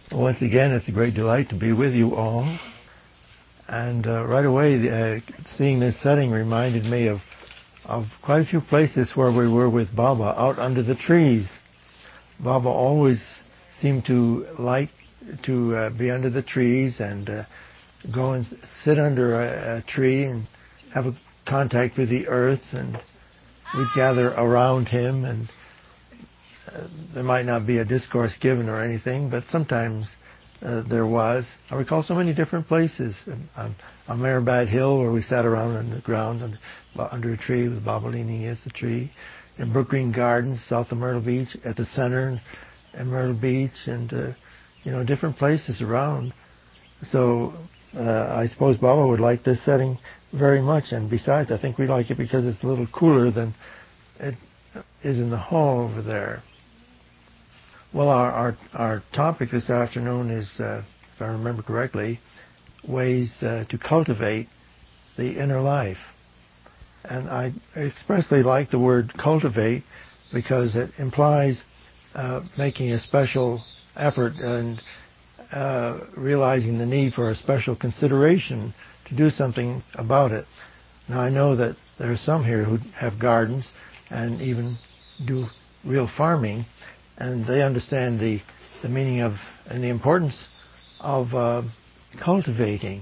Once again, it's a great delight to be with you all. And right away, seeing this setting reminded me of quite a few places where we were with Baba, out under the trees. Baba always seemed to like to be under the trees and go and sit under a tree and have a contact with the earth, and we'd gather around him, and there might not be a discourse given or anything, but sometimes there was. I recall so many different places. On Mehrabad Hill, where we sat around on the ground under a tree with Baba leaning against the tree. In Brook Green Gardens, south of Myrtle Beach, at the center in Myrtle Beach, and different places around. So I suppose Baba would like this setting very much, and besides, I think we like it because it's a little cooler than it is in the hall over there. Well, our topic this afternoon is, if I remember correctly, ways to cultivate the inner life. And I expressly like the word cultivate because it implies making a special effort and realizing the need for a special consideration to do something about it. Now, I know that there are some here who have gardens and even do real farming, and they understand the meaning of and the importance of cultivating.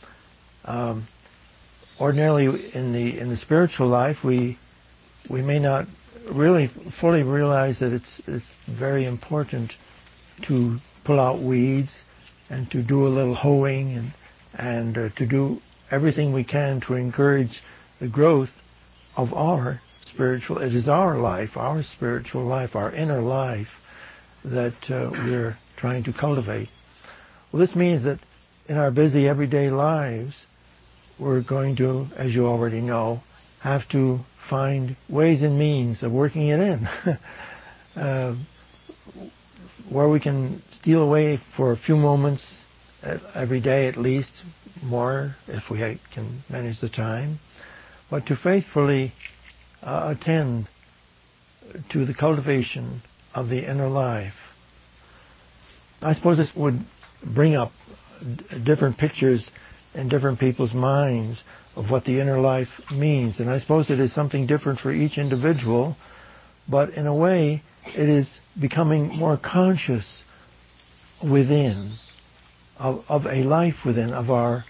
Ordinarily, in the spiritual life, we may not really fully realize that it's very important to pull out weeds and to do a little hoeing and to do everything we can to encourage the growth of our spiritual. It is our life, our spiritual life, our inner life that we're trying to cultivate. Well, this means that in our busy everyday lives, we're going to, as you already know, have to find ways and means of working it in. Where we can steal away for a few moments every day at least, more if we can manage the time, but to faithfully attend to the cultivation of the inner life. I suppose this would bring up different pictures in different people's minds of what the inner life means, and I suppose it is something different for each individual, but in a way it is becoming more conscious within of a life within, of our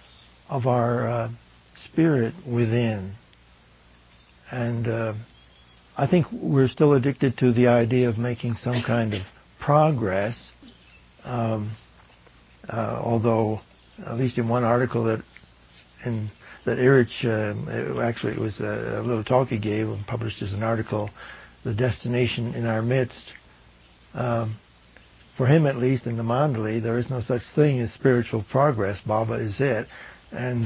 spirit within. And I think we're still addicted to the idea of making some kind of progress, although at least in one article that Erich, actually it was a little talk he gave, published as an article, The Destination in Our Midst. For him, at least, in the Mandali, there is no such thing as spiritual progress. Baba is it. And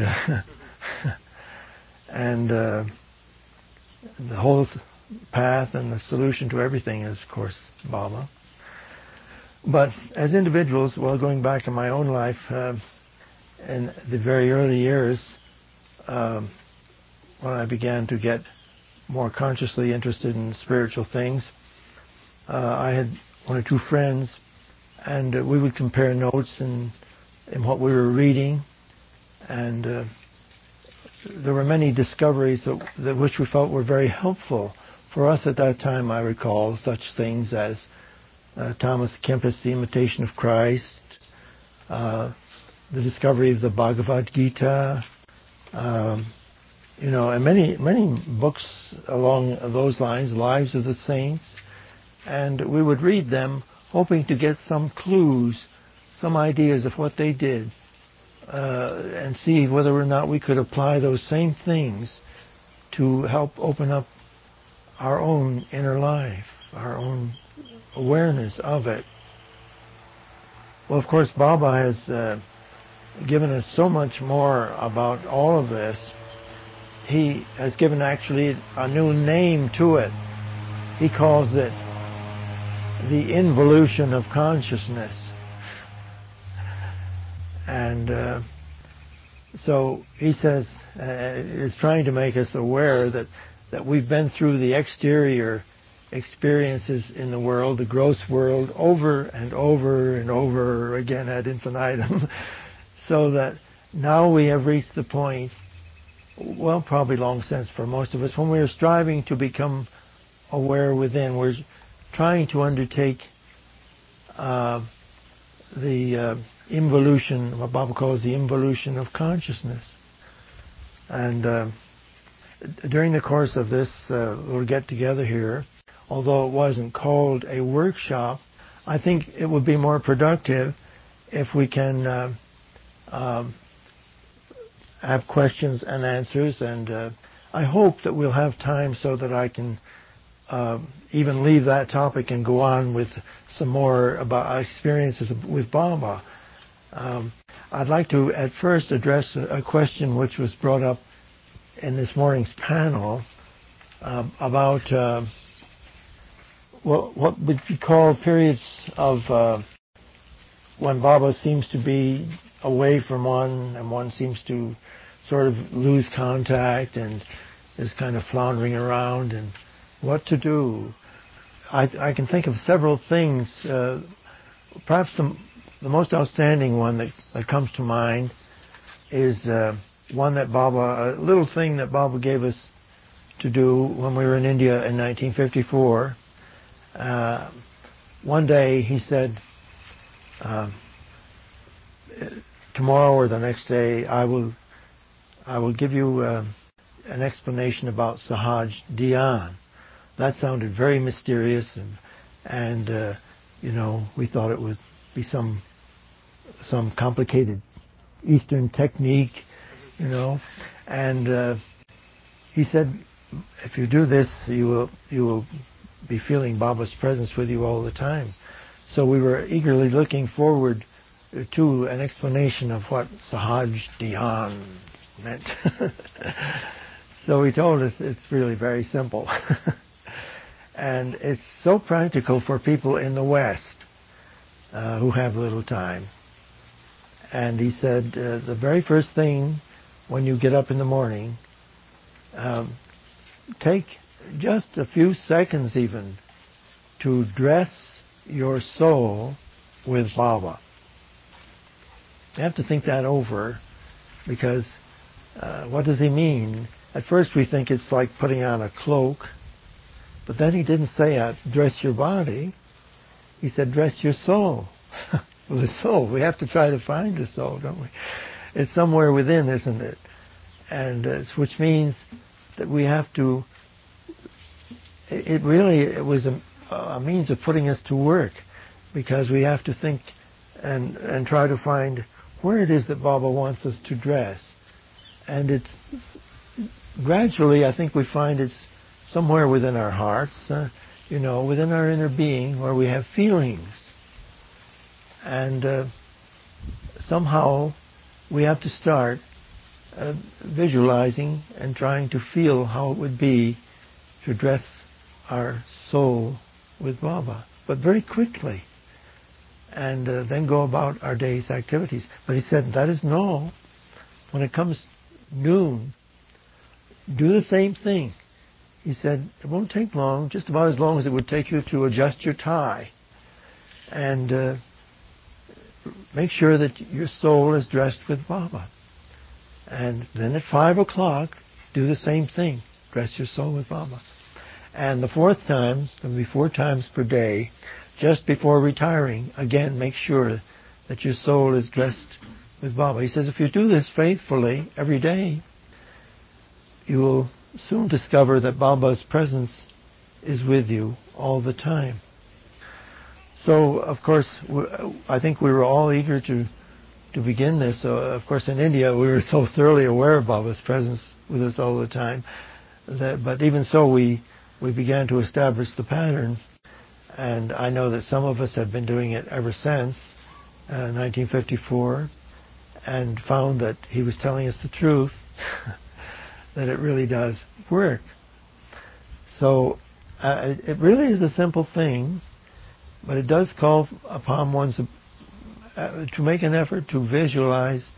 the whole path and the solution to everything is, of course, Baba. But as individuals, well, going back to my own life, in the very early years, when I began to get more consciously interested in spiritual things, I had one or two friends, and we would compare notes in what we were reading, and there were many discoveries that which we felt were very helpful for us at that time. I recall such things as Thomas Kempis' The Imitation of Christ, the discovery of the Bhagavad Gita, and many books along those lines, Lives of the Saints, and we would read them hoping to get some clues, some ideas of what they did, and see whether or not we could apply those same things to help open up our own inner life, our own awareness of it. Well, of course, Baba has given us so much more about all of this. He has given actually a new name to it. He calls it the involution of consciousness. And so he says, is trying to make us aware that we've been through the exterior experiences in the world, the gross world, over and over and over again ad infinitum, so that now we have reached the point, well, probably long since for most of us, when we are striving to become aware within. We're trying to undertake the involution, what Baba calls the involution of consciousness. And during the course of this little get-together here, although it wasn't called a workshop, I think it would be more productive if we can have questions and answers, and I hope that we'll have time so that I can even leave that topic and go on with some more about experiences with Baba. I'd like to at first address a question which was brought up in this morning's panel about what would be called periods of when Baba seems to be away from one and one seems to sort of lose contact and is kind of floundering around, and what to do. I can think of several things. Perhaps the most outstanding one that comes to mind is one that Baba, a little thing that Baba gave us to do when we were in India in 1954. One day he said, tomorrow or the next day I will give you an explanation about Sahaj Dhyan. That sounded very mysterious, and we thought it would be some complicated Eastern technique, And he said, if you do this, you will be feeling Baba's presence with you all the time. So we were eagerly looking forward to an explanation of what Sahaj Dhyan meant. So he told us it's really very simple. And it's so practical for people in the West who have little time. And he said, the very first thing when you get up in the morning, take just a few seconds even to dress your soul with Baba. You have to think that over, because what does he mean? At first we think it's like putting on a cloak, but then he didn't say dress your body. He said dress your soul. Well, the soul, we have to try to find the soul, don't we? It's somewhere within, isn't it? And which means that we have to, it was a means of putting us to work, because we have to think and try to find where it is that Baba wants us to dress. And it's gradually, I think we find it's somewhere within our hearts, within our inner being, where we have feelings. And somehow we have to start visualizing and trying to feel how it would be to dress our soul with Baba, but very quickly, and then go about our day's activities. But he said, that is no. When it comes noon, do the same thing. He said, it won't take long, just about as long as it would take you to adjust your tie. And make sure that your soul is dressed with Baba. And then at 5 o'clock, do the same thing. Dress your soul with Baba. And the fourth time, there'll be 4 times per day, just before retiring, again, make sure that your soul is dressed with Baba. He says, if you do this faithfully every day, you will soon discover that Baba's presence is with you all the time. So, of course, I think we were all eager to begin this. Of course, in India, we were so thoroughly aware of Baba's presence with us all the time. But even so, we began to establish the pattern. And I know that some of us have been doing it ever since 1954, and found that he was telling us the truth, that it really does work. So it really is a simple thing, but it does call upon one to make an effort to visualize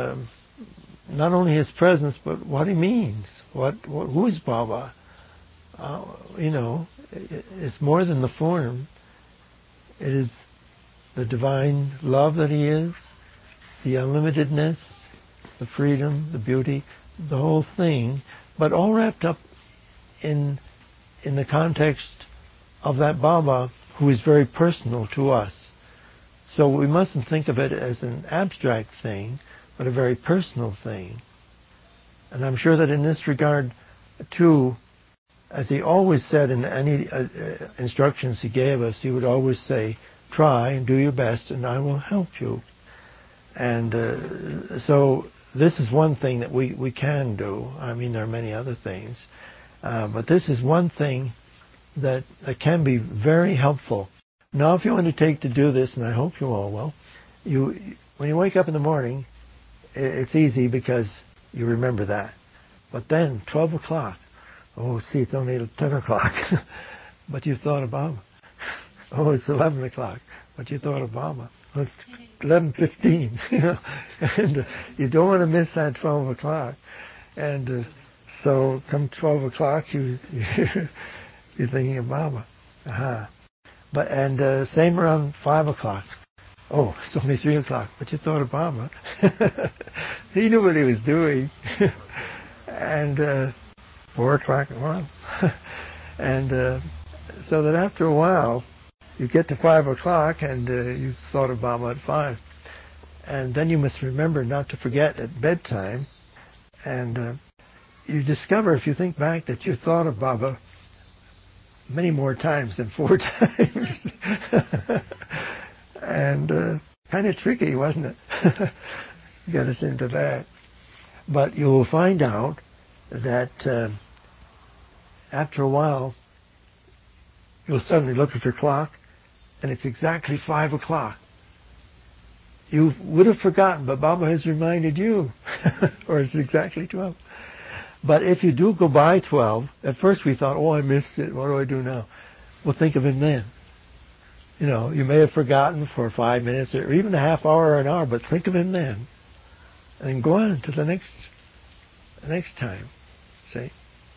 not only his presence, but what he means. Who is Baba? it's more than the form. It is the divine love that He is, the unlimitedness, the freedom, the beauty, the whole thing, but all wrapped up in the context of that Baba who is very personal to us. So we mustn't think of it as an abstract thing, but a very personal thing. And I'm sure that in this regard, too, as He always said in any instructions He gave us, He would always say, try and do your best and I will help you. And so this is one thing that we can do. I mean, there are many other things. But this is one thing that can be very helpful. Now, if you undertake to do this, and I hope you all will, when you wake up in the morning, it's easy because you remember that. But then, 12 o'clock, oh, see, it's only 10 o'clock, but you thought of Baba. Oh, it's 11 o'clock, but you thought of Baba. Oh, it's 11:15, and you don't want to miss that 12 o'clock. And so come 12 o'clock, you're thinking of Baba. But same around 5 o'clock. Oh, it's only 3 o'clock, but you thought of Baba. He knew what he was doing. And 4 o'clock, well, and so that after a while, you get to 5 o'clock and you thought of Baba at 5. And then you must remember not to forget at bedtime. And you discover, if you think back, that you thought of Baba many more times than 4 times. And kind of tricky, wasn't it? Got us into that. But you will find out that after a while, you'll suddenly look at your clock, and it's exactly 5 o'clock. You would have forgotten, but Baba has reminded you. Or it's exactly 12. But if you do go by 12, at first we thought, oh, I missed it. What do I do now? Well, think of Him then. You know, you may have forgotten for 5 minutes or even a half hour or an hour, but think of Him then. And then go on to the next time. See?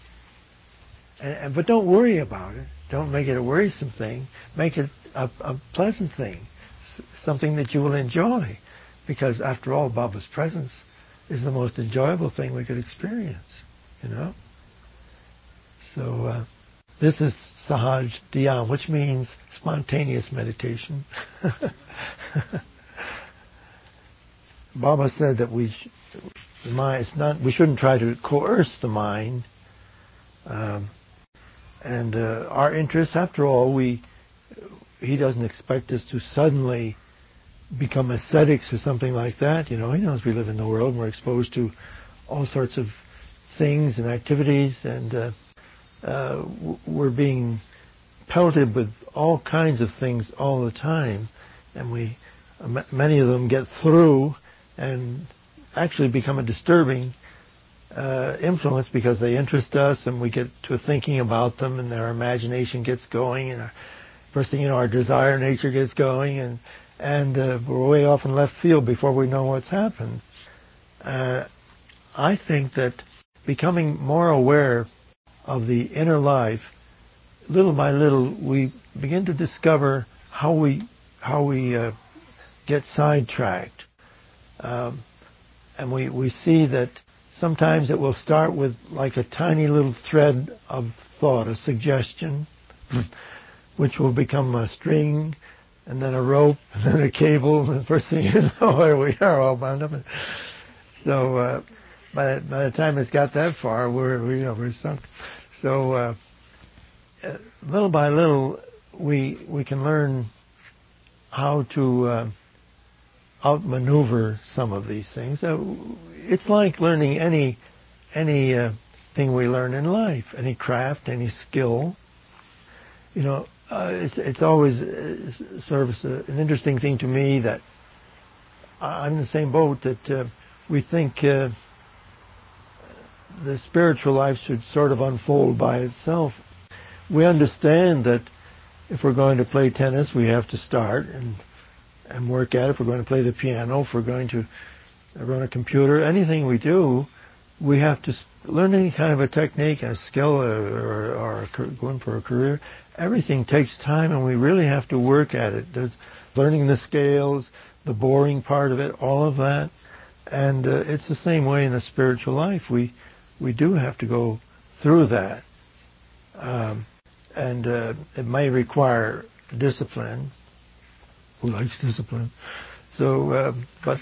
But don't worry about it. Don't make it a worrisome thing. Make it a pleasant thing. Something that you will enjoy. Because after all, Baba's presence is the most enjoyable thing we could experience. You know? So this is Sahaj Dhyan, which means spontaneous meditation. Baba said that we shouldn't try to coerce the mind. And our interests, after all, He doesn't expect us to suddenly become ascetics or something like that. You know, He knows we live in the world and we're exposed to all sorts of things and activities, and we're being pelted with all kinds of things all the time, and many of them get through and actually become a disturbing influence because they interest us, and we get to thinking about them, and our imagination gets going, and first thing you know, our desire nature gets going, and we're way off in left field before we know what's happened. I think that becoming more aware of the inner life, little by little, we begin to discover how we get sidetracked, and we see that sometimes it will start with like a tiny little thread of thought, a suggestion, which will become a string, and then a rope, and then a cable, and the first thing you know, here we are all bound up. So by the time it's got that far, we're sunk. So little by little, we can learn how to outmaneuver some of these things. It's like learning any thing we learn in life, any craft, any skill. You know, it's always sort of an interesting thing to me that I'm in the same boat, that we think the spiritual life should sort of unfold by itself. We understand that if we're going to play tennis, we have to start and work at it. If we're going to play the piano, if we're going to run a computer, anything we do, we have to learn any kind of a technique, a skill, or going for a career, everything takes time, and we really have to work at it. There's learning the scales, the boring part of it, all of that. And it's the same way in the spiritual life. We do have to go through that. And it may require discipline. Who likes discipline? So, but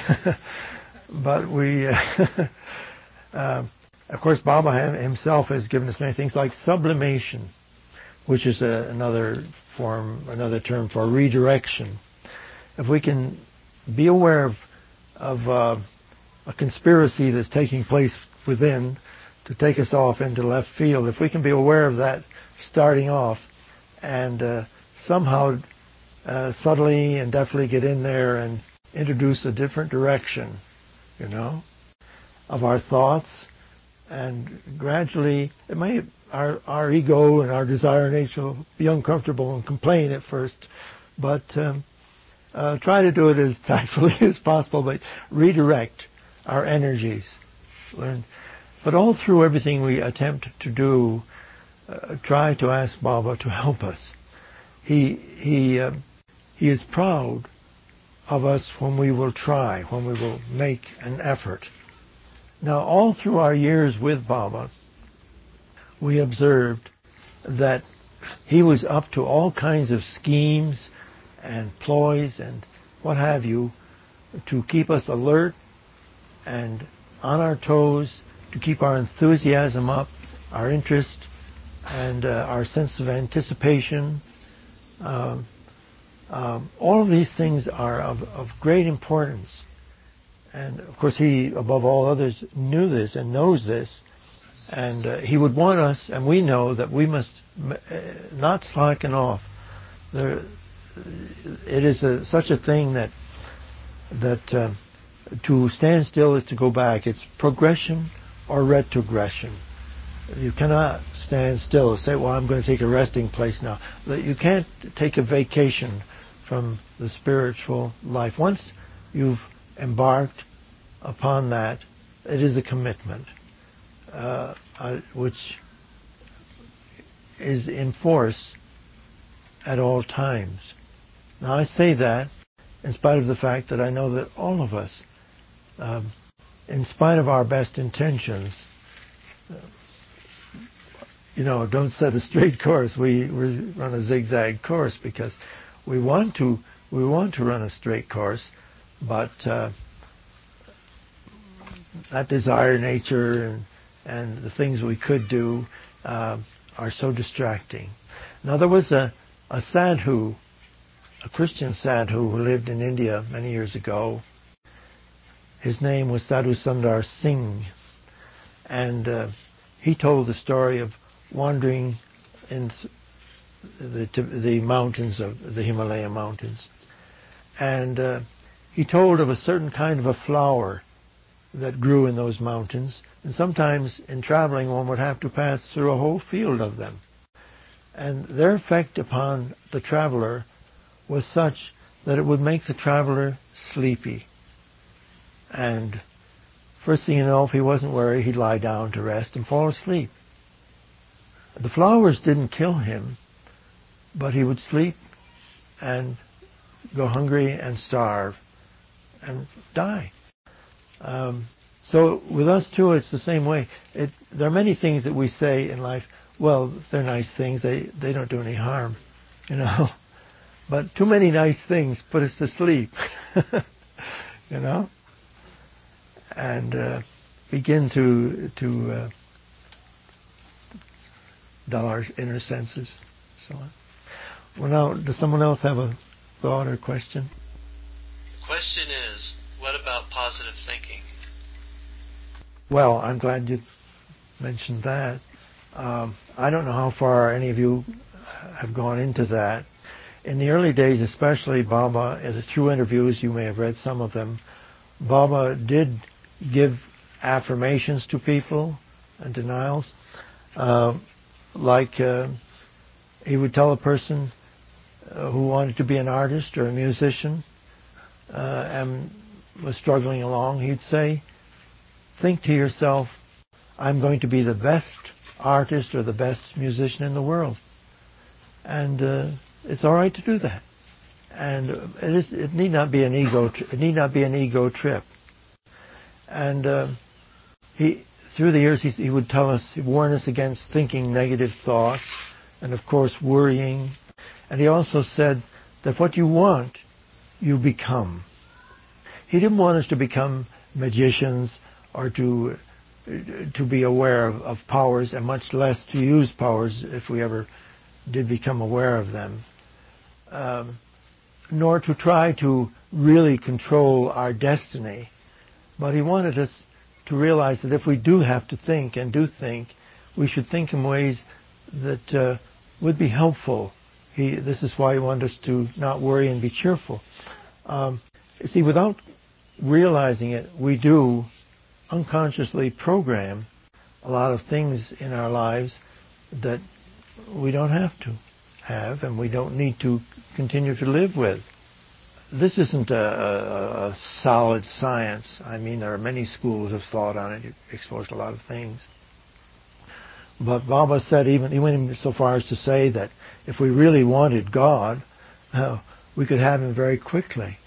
we of course, Baba himself has given us many things like sublimation, which is another term for redirection. If we can be aware of a conspiracy that's taking place within to take us off into left field, if we can be aware of that starting off and somehow subtly and deftly get in there and introduce a different direction, of our thoughts, and gradually our ego and our desire nature will be uncomfortable and complain at first, but try to do it as tactfully as possible, but redirect our energies. But all through everything we attempt to do, try to ask Baba to help us. He is proud of us when we will try, when we will make an effort. Now, all through our years with Baba, we observed that he was up to all kinds of schemes and ploys and what have you to keep us alert and on our toes, to keep our enthusiasm up, our interest, and our sense of anticipation. All of these things are of great importance. And of course he, above all others, knew this and knows this. And he would want us, and we know that we must not slacken off. It is such a thing that to stand still is to go back. It's progression or retrogression. You cannot stand still and say, well, I'm going to take a resting place now. You can't take a vacation from the spiritual life. Once you've embarked upon that, it is a commitment which is in force at all times. Now, I say that in spite of the fact that I know that all of us, in spite of our best intentions, don't set a straight course. We run a zigzag course because we want to run a straight course, but that desire nature and the things we could do are so distracting. Now, there was a sadhu, a Christian sadhu who lived in India many years ago. His name was Sadhu Sundar Singh, and he told the story of wandering in the mountains of the Himalaya mountains. And he told of a certain kind of a flower that grew in those mountains. And sometimes in traveling one would have to pass through a whole field of them. And their effect upon the traveler was such that it would make the traveler sleepy. And first thing you know, if he wasn't wary, he'd lie down to rest and fall asleep. The flowers didn't kill him, but he would sleep and go hungry and starve and die. So with us too, it's the same way. There are many things that we say in life, well, they're nice things, they don't do any harm, But too many nice things put us to sleep, and begin to dull our inner senses, so on. Well, now, does someone else have a thought or question? The question is, what about positive thinking? Well, I'm glad you mentioned that. I don't know how far any of you have gone into that. In the early days, especially, Baba, through interviews, you may have read some of them, Baba did give affirmations to people and denials. He would tell a person who wanted to be an artist or a musician and was struggling along, he'd say, think to yourself, I'm going to be the best artist or the best musician in the world. And it's all right to do that. And it need not be an ego trip. And through the years, he would warn us against thinking negative thoughts, and of course worrying. And he also said that what you want, you become. He didn't want us to become magicians or to be aware of powers, and much less to use powers if we ever did become aware of them, nor to try to really control our destiny. But he wanted us to realize that if we do have to think and do think, we should think in ways that would be helpful. This is why he wanted us to not worry and be cheerful. See, without realizing it, we do unconsciously program a lot of things in our lives that we don't have to have and we don't need to continue to live with. This isn't a solid science. I mean, there are many schools of thought on it. It exposed a lot of things. But Baba said, he went so far as to say that if we really wanted God, we could have him very quickly.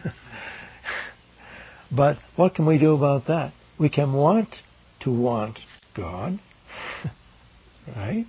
But what can we do about that? We can want to want God, right?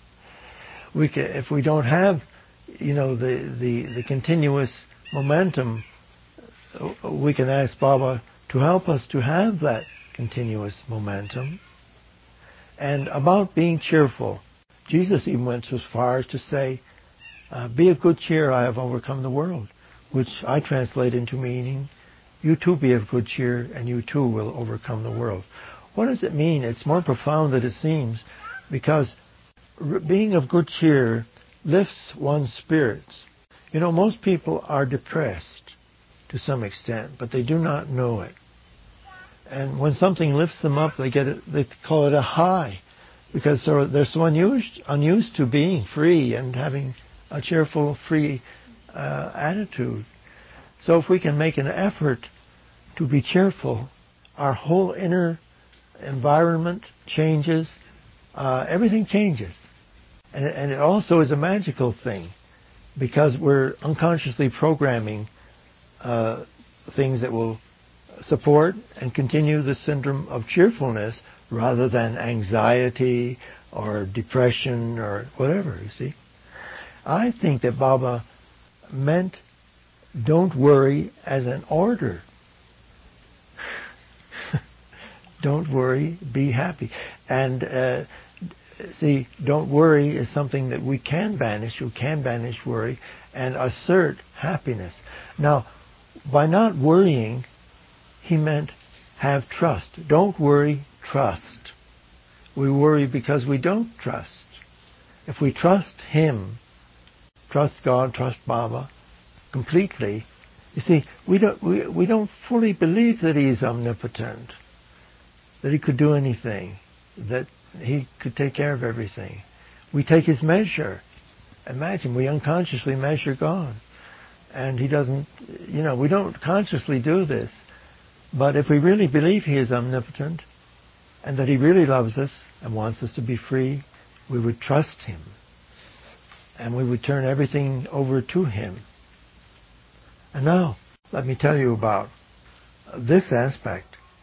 If we don't have, the continuous momentum, we can ask Baba to help us to have that continuous momentum. And about being cheerful, Jesus even went so far as to say, be of good cheer, I have overcome the world, which I translate into meaning, you too be of good cheer, and you too will overcome the world. What does it mean? It's more profound than it seems, because being of good cheer lifts one's spirits. Most people are depressed to some extent, but they do not know it. And when something lifts them up, they call it a high, because they're so unused to being free and having a cheerful, free attitude. So if we can make an effort to be cheerful, our whole inner environment changes, everything changes. And it also is a magical thing, because we're unconsciously programming things that will support and continue the syndrome of cheerfulness rather than anxiety or depression or whatever, you see. I think that Baba meant don't worry as an order. Don't worry, be happy. And see, don't worry is something that we can banish. You can banish worry and assert happiness. Now, by not worrying, he meant have trust. Don't worry, trust. We worry because we don't trust. If we trust him, trust God, trust Baba completely, you see, we don't fully believe that he's omnipotent, that he could do anything, that he could take care of everything. We take his measure. Imagine, we unconsciously measure God. And he doesn't, we don't consciously do this. But if we really believe he is omnipotent and that he really loves us and wants us to be free, we would trust him. And we would turn everything over to him. And now, let me tell you about this aspect.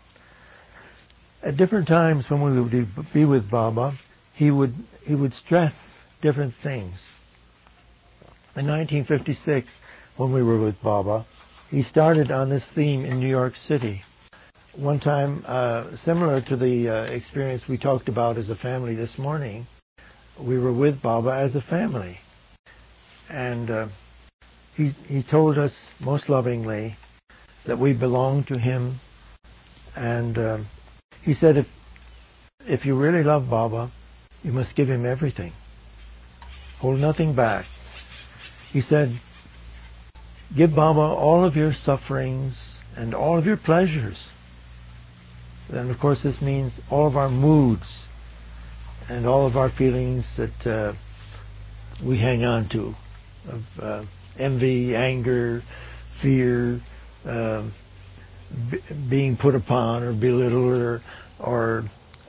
At different times when we would be with Baba, he would stress different things. In 1956, when we were with Baba, he started on this theme in New York City. One time, similar to the experience we talked about as a family this morning, we were with Baba as a family. And he told us most lovingly that we belong to him. And he said, if you really love Baba, you must give him everything. Hold nothing back. He said, give Baba all of your sufferings and all of your pleasures. And of course this means all of our moods and all of our feelings that we hang on to, of envy, anger, fear, being put upon or belittled or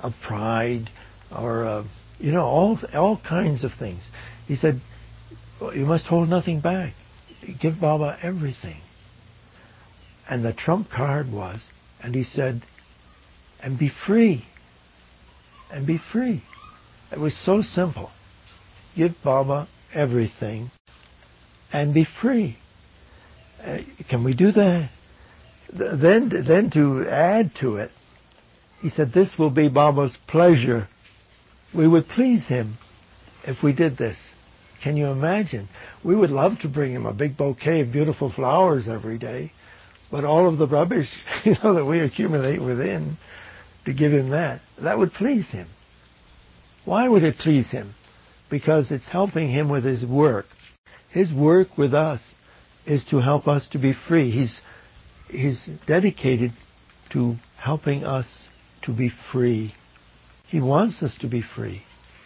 of pride or, all kinds of things. He said, you must hold nothing back. Give Baba everything. And the trump card was, and he said, and be free. And be free. It was so simple. Give Baba everything and be free. Can we do that? Then to add to it, he said, this will be Baba's pleasure. We would please him if we did this. Can you imagine? We would love to bring him a big bouquet of beautiful flowers every day, but all of the rubbish that we accumulate within, to give him that would please him. Why would it please him? Because it's helping him with his work. His work with us is to help us to be free. He's dedicated to helping us to be free. He wants us to be free.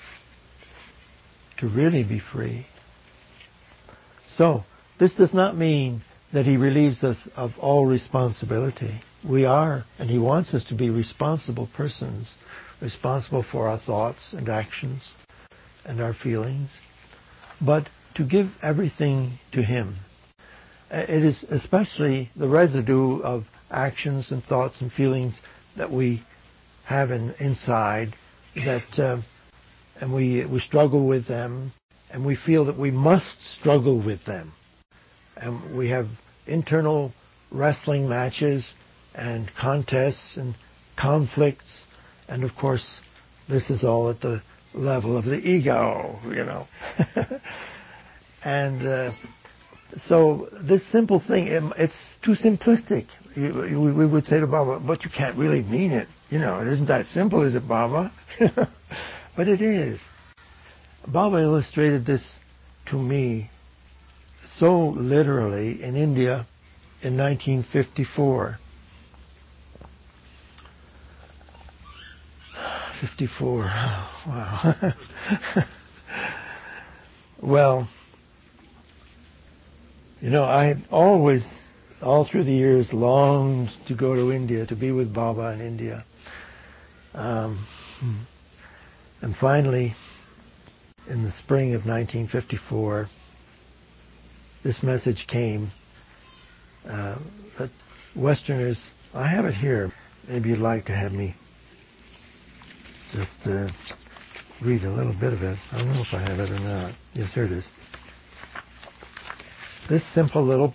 To really be free. So, this does not mean that he relieves us of all responsibility. We are, and he wants us to be responsible persons, responsible for our thoughts and actions and our feelings, but to give everything to him. It is especially the residue of actions and thoughts and feelings that we have inside that, and we struggle with them, and we feel that we must struggle with them. And we have internal wrestling matches and contests and conflicts, and of course, this is all at the level of the ego, And so this simple thing, it's too simplistic. We would say to Baba, but you can't really mean it. It isn't that simple, is it, Baba? But it is. Baba illustrated this to me so literally in India in 1954. 54. Wow. Well, I had always, all through the years, longed to go to India, to be with Baba in India. And finally, in the spring of 1954, this message came that Westerners, I have it here, maybe you'd like to have me just read a little bit of it. I don't know if I have it or not. Yes, here it is. This simple little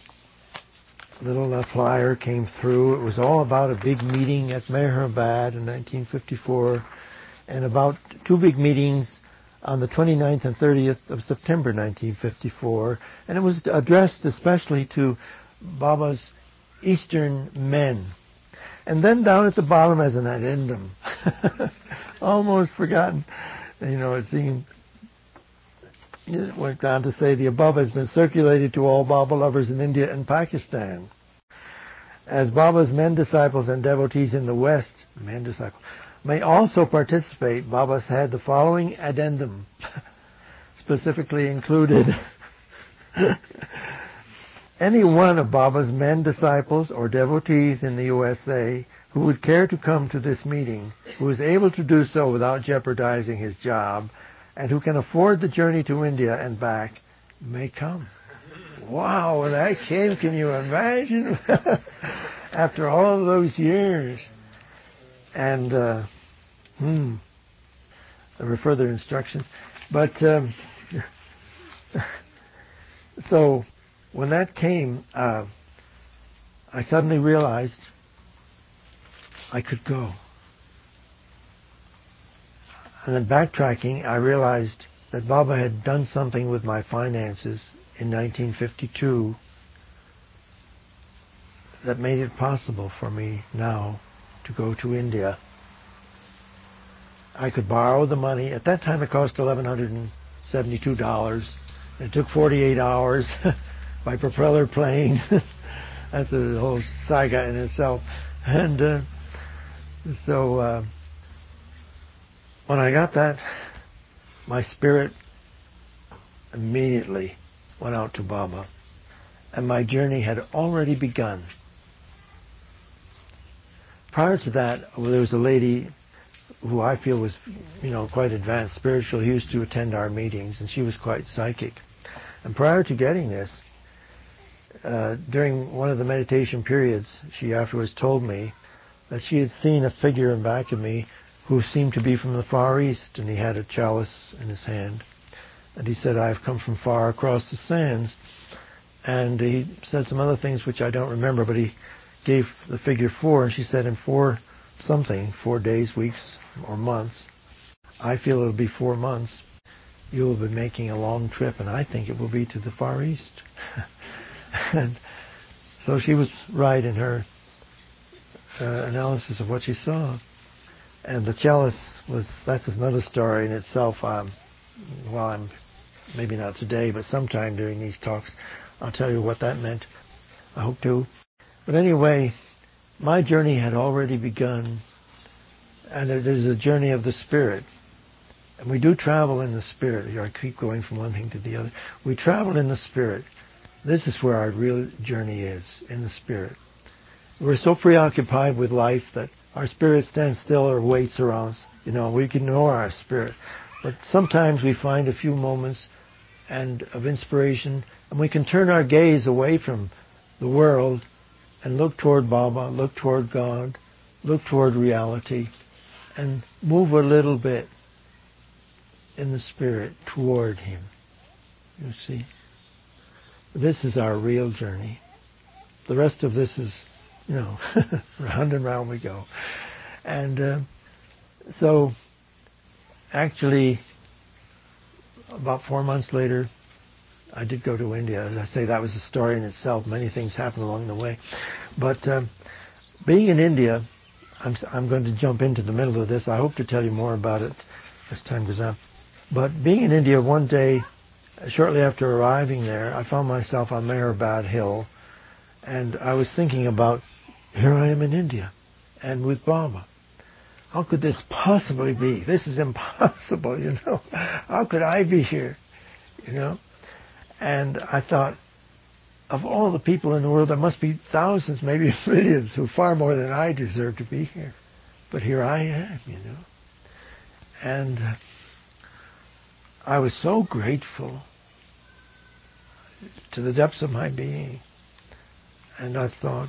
flyer came through. It was all about a big meeting at Mehrabad in 1954 and about two big meetings on the 29th and 30th of September 1954. And it was addressed especially to Baba's Eastern men. And then down at the bottom as an addendum, almost forgotten, it seemed, it went on to say, the above has been circulated to all Baba lovers in India and Pakistan. As Baba's men disciples and devotees in the West, may also participate, Baba's had the following addendum specifically included. Any one of Baba's men disciples or devotees in the USA who would care to come to this meeting, who is able to do so without jeopardizing his job, and who can afford the journey to India and back, may come. Wow, when that came, can you imagine? After all of those years. And there were further instructions. But so when that came, I suddenly realized I could go. And then backtracking, I realized that Baba had done something with my finances in 1952 that made it possible for me now to go to India. I could borrow the money. At that time it cost $1,172. It took 48 hours by propeller plane. That's a whole saga in itself. And so when I got that, my spirit immediately went out to Baba. And my journey had already begun. Prior to that, there was a lady who I feel was, quite advanced spiritual. He used to attend our meetings, and she was quite psychic. And prior to getting this, during one of the meditation periods, she afterwards told me that she had seen a figure in back of me who seemed to be from the Far East, and he had a chalice in his hand. And he said, "I have come from far across the sands." And he said some other things which I don't remember, but he gave the figure 4, and she said, in 4 days, weeks, or months, I feel it'll be 4 months, you will be making a long trip, and I think it will be to the Far East. And so she was right in her analysis of what she saw. And the chalice that's another story in itself. I'm maybe not today, but sometime during these talks, I'll tell you what that meant. I hope to. But anyway, my journey had already begun, and it is a journey of the Spirit. And we do travel in the Spirit. Here I keep going from one thing to the other. We travel in the Spirit. This is where our real journey is, in the Spirit. We're so preoccupied with life that our spirit stands still or waits around. We can ignore our spirit. But sometimes we find a few moments of inspiration, and we can turn our gaze away from the world and look toward Baba, look toward God, look toward reality, and move a little bit in the Spirit toward Him. You see? This is our real journey. The rest of this is, round and round we go. And so, actually, about 4 months later, I did go to India. As I say, that was a story in itself. Many things happened along the way. But being in India, I'm going to jump into the middle of this. I hope to tell you more about it as time goes on. But being in India, one day, shortly after arriving there, I found myself on Meherbad Hill, and I was thinking about, here I am in India, and with Baba. How could this possibly be? This is impossible, How could I be here, And I thought, of all the people in the world, there must be thousands, maybe millions, who far more than I deserve to be here. But here I am, And I was so grateful to the depths of my being. And I thought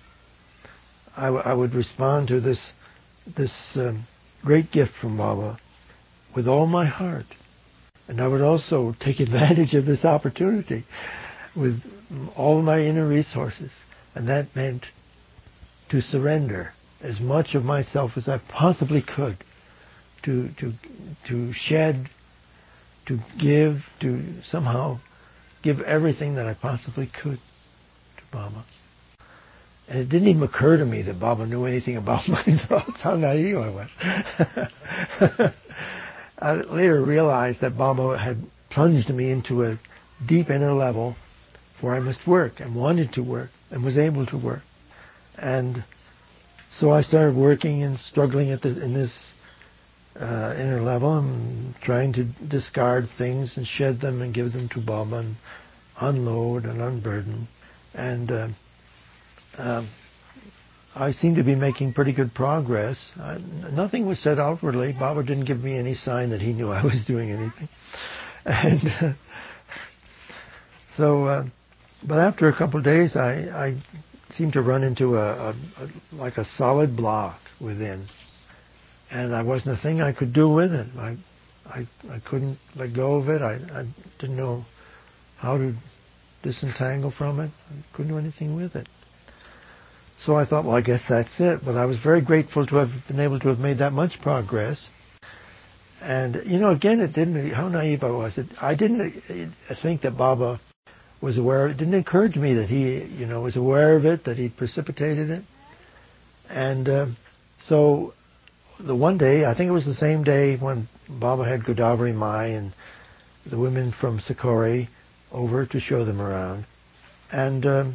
I would respond to this great gift from Baba with all my heart. And I would also take advantage of this opportunity with all my inner resources. And that meant to surrender as much of myself as I possibly could, to shed, to give, to somehow give everything that I possibly could to Baba. And it didn't even occur to me that Baba knew anything about my thoughts, how naive I was. I later realized that Baba had plunged me into a deep inner level where I must work, and wanted to work, and was able to work. And so I started working and struggling in this inner level, and trying to discard things and shed them and give them to Baba and unload and unburden. And I seemed to be making pretty good progress. Nothing was said outwardly. Baba didn't give me any sign that he knew I was doing anything. And but after a couple of days, I seemed to run into like a solid block within. And there wasn't a thing I could do with it. I couldn't let go of it. I didn't know how to disentangle from it. I couldn't do anything with it. So I thought, well, I guess that's it. But I was very grateful to have been able to have made that much progress. And, again, it didn't, how naive I was. I didn't think that Baba was aware of it. It didn't occur to me that he, was aware of it, that he'd precipitated it. And so the one day, I think it was the same day when Baba had Godavari Mai and the women from Sikori over to show them around. And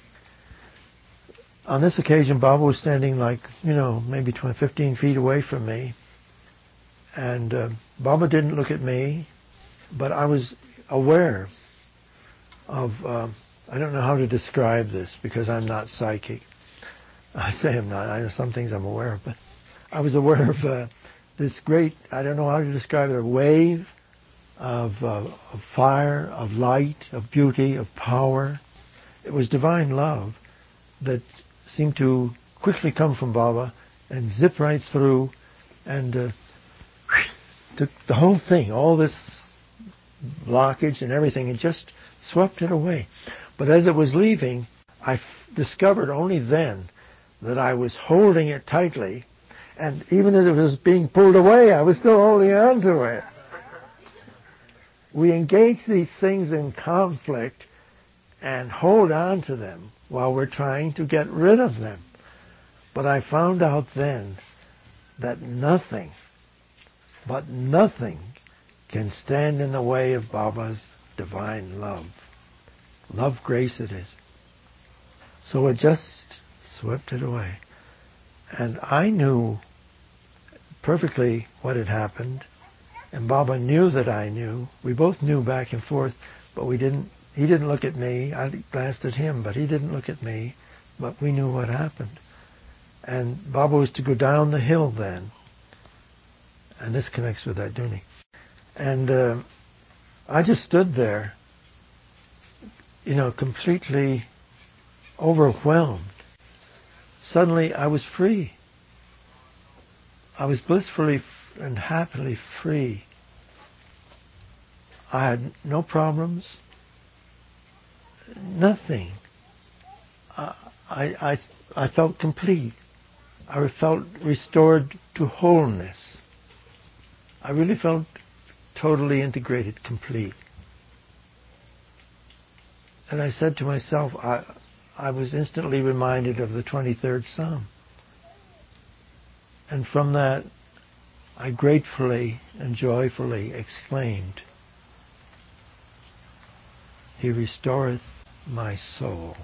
on this occasion, Baba was standing maybe 15 feet away from me. And Baba didn't look at me, but I was aware of, I don't know how to describe this because I'm not psychic. I say I'm not. I know some things I'm aware of, but I was aware of this great, I don't know how to describe it, a wave of fire, of light, of beauty, of power. It was divine love that seemed to quickly come from Baba and zip right through and took the whole thing, all this blockage and everything, and just swept it away. But as it was leaving, I discovered only then that I was holding it tightly, and even as it was being pulled away, I was still holding on to it. We engage these things in conflict and hold on to them while we're trying to get rid of them. But I found out then that nothing, but nothing, can stand in the way of Baba's divine love. Love, grace it is. So it just swept it away. And I knew perfectly what had happened, and Baba knew that I knew. We both knew back and forth, but he didn't look at me. I glanced at him, but he didn't look at me. But we knew what happened. And Baba was to go down the hill then. And this connects with that Duni. And I just stood there, completely overwhelmed. Suddenly I was free. I was blissfully and happily free. I had no problems, nothing. I felt complete. I felt restored to wholeness. I really felt totally integrated, complete. And I said to myself, I was instantly reminded of the 23rd Psalm. And from that, I gratefully and joyfully exclaimed, He restoreth my soul.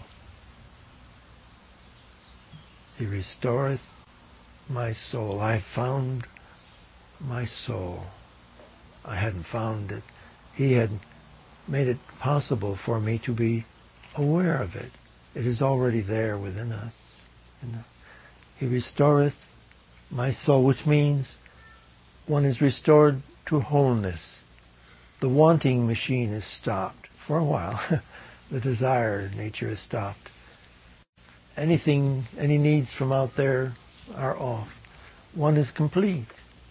He restoreth my soul. I found my soul. I hadn't found it. He had made it possible for me to be aware of it. It is already there within us. He restoreth my soul, which means one is restored to wholeness. The wanting machine is stopped for a while. The desire nature is stopped. Any needs from out there are off. One is complete.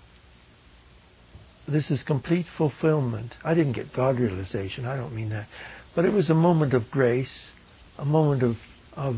This is complete fulfillment. I didn't get God realization. I don't mean that. But it was a moment of grace, a moment of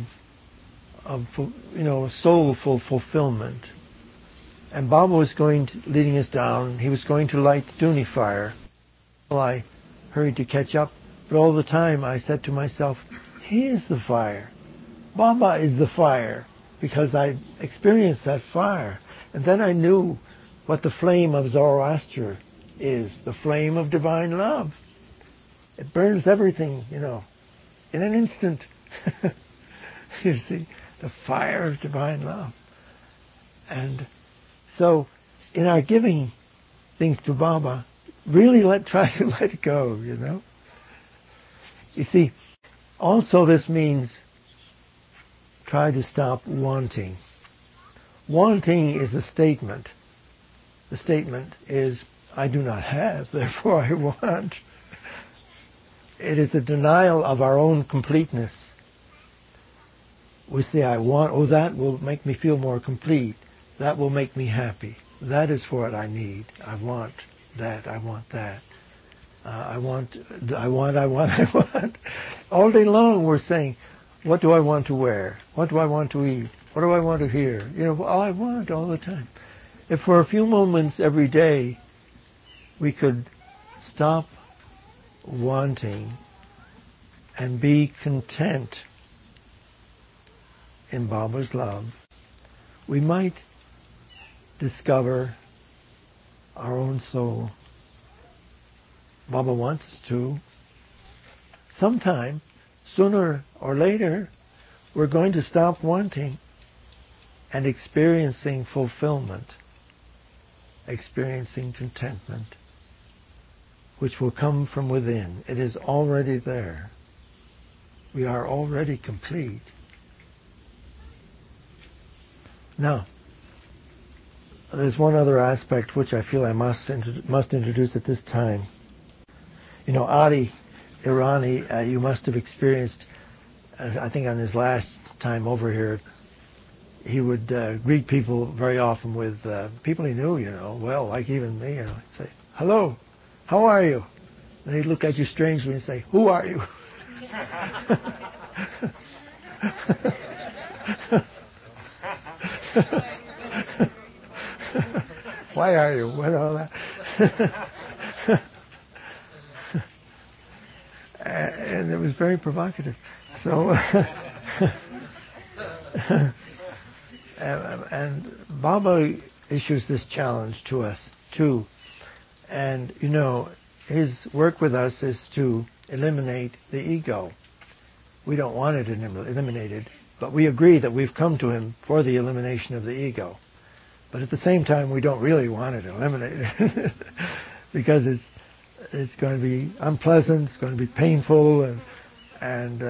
soulful fulfillment. And Baba was leading us down. He was going to light the Duni fire. Well, I hurried to catch up. But all the time I said to myself, He is the fire. Baba is the fire. Because I experienced that fire. And then I knew what the flame of Zoroaster is. The flame of divine love. It burns everything, in an instant. You see, the fire of divine love. And so, in our giving things to Baba, really try to let go, You see, also this means try to stop wanting. Wanting is a statement. The statement is, I do not have, therefore I want. It is a denial of our own completeness. We say, I want, that will make me feel more complete. That will make me happy. That is what I need. I want that. I want that. I want. All day long we're saying, what do I want to wear? What do I want to eat? What do I want to hear? All I want all the time. If for a few moments every day we could stop wanting and be content in Baba's love, we might discover our own soul. Baba wants us to. Sometime, sooner or later, we're going to stop wanting and experiencing fulfillment, experiencing contentment, which will come from within. It is already there. We are already complete. Now, there's one other aspect which I feel I must introduce at this time. You know, Adi Irani, you must have experienced, I think on his last time over here, he would greet people very often with people he knew, well, like even me, he'd say, "Hello, how are you?" And he'd look at you strangely and say, "Who are you?" Why are you? What all that? And it was very provocative. So, and Baba issues this challenge to us too. And his work with us is to eliminate the ego. We don't want it eliminated, but we agree that we've come to him for the elimination of the ego. But at the same time, we don't really want it eliminated because it's going to be unpleasant, it's going to be painful, and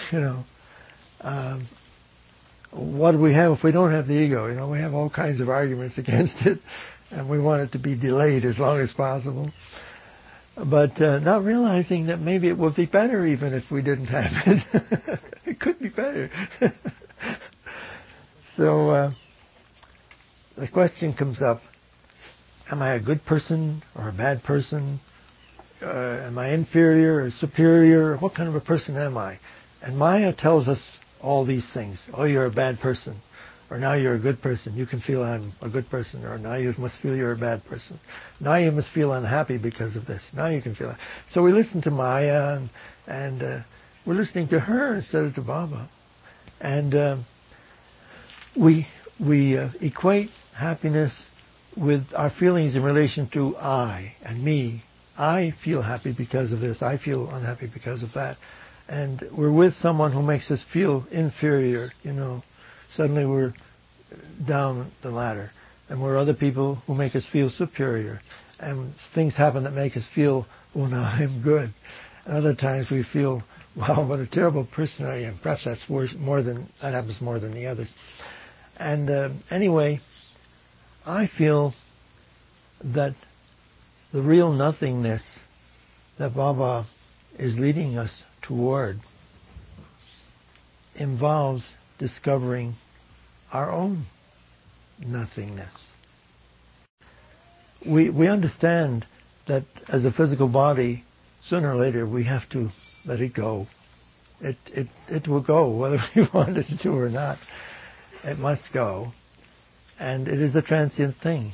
what do we have if we don't have the ego? We have all kinds of arguments against it, and we want it to be delayed as long as possible. But not realizing that maybe it would be better even if we didn't have it. It could be better. So the question comes up, am I a good person or a bad person? Am I inferior or superior? What kind of a person am I? And Maya tells us all these things. Oh, you're a bad person. Or now you're a good person. You can feel I'm a good person. Or now you must feel you're a bad person. Now you must feel unhappy because of this. Now you can feel it. So we listen to Maya and we're listening to her instead of to Baba. And we equate happiness with our feelings in relation to I and me. I feel happy because of this. I feel unhappy because of that. And we're with someone who makes us feel inferior, Suddenly we're down the ladder. And we're other people who make us feel superior. And things happen that make us feel, oh, now I'm good. And other times we feel, wow, what a terrible person I am. Perhaps that happens more than the others. And anyway, I feel that the real nothingness that Baba is leading us toward involves discovering our own nothingness. We understand that as a physical body, sooner or later we have to let it go. It will go, whether we want it to or not. It must go. And it is a transient thing.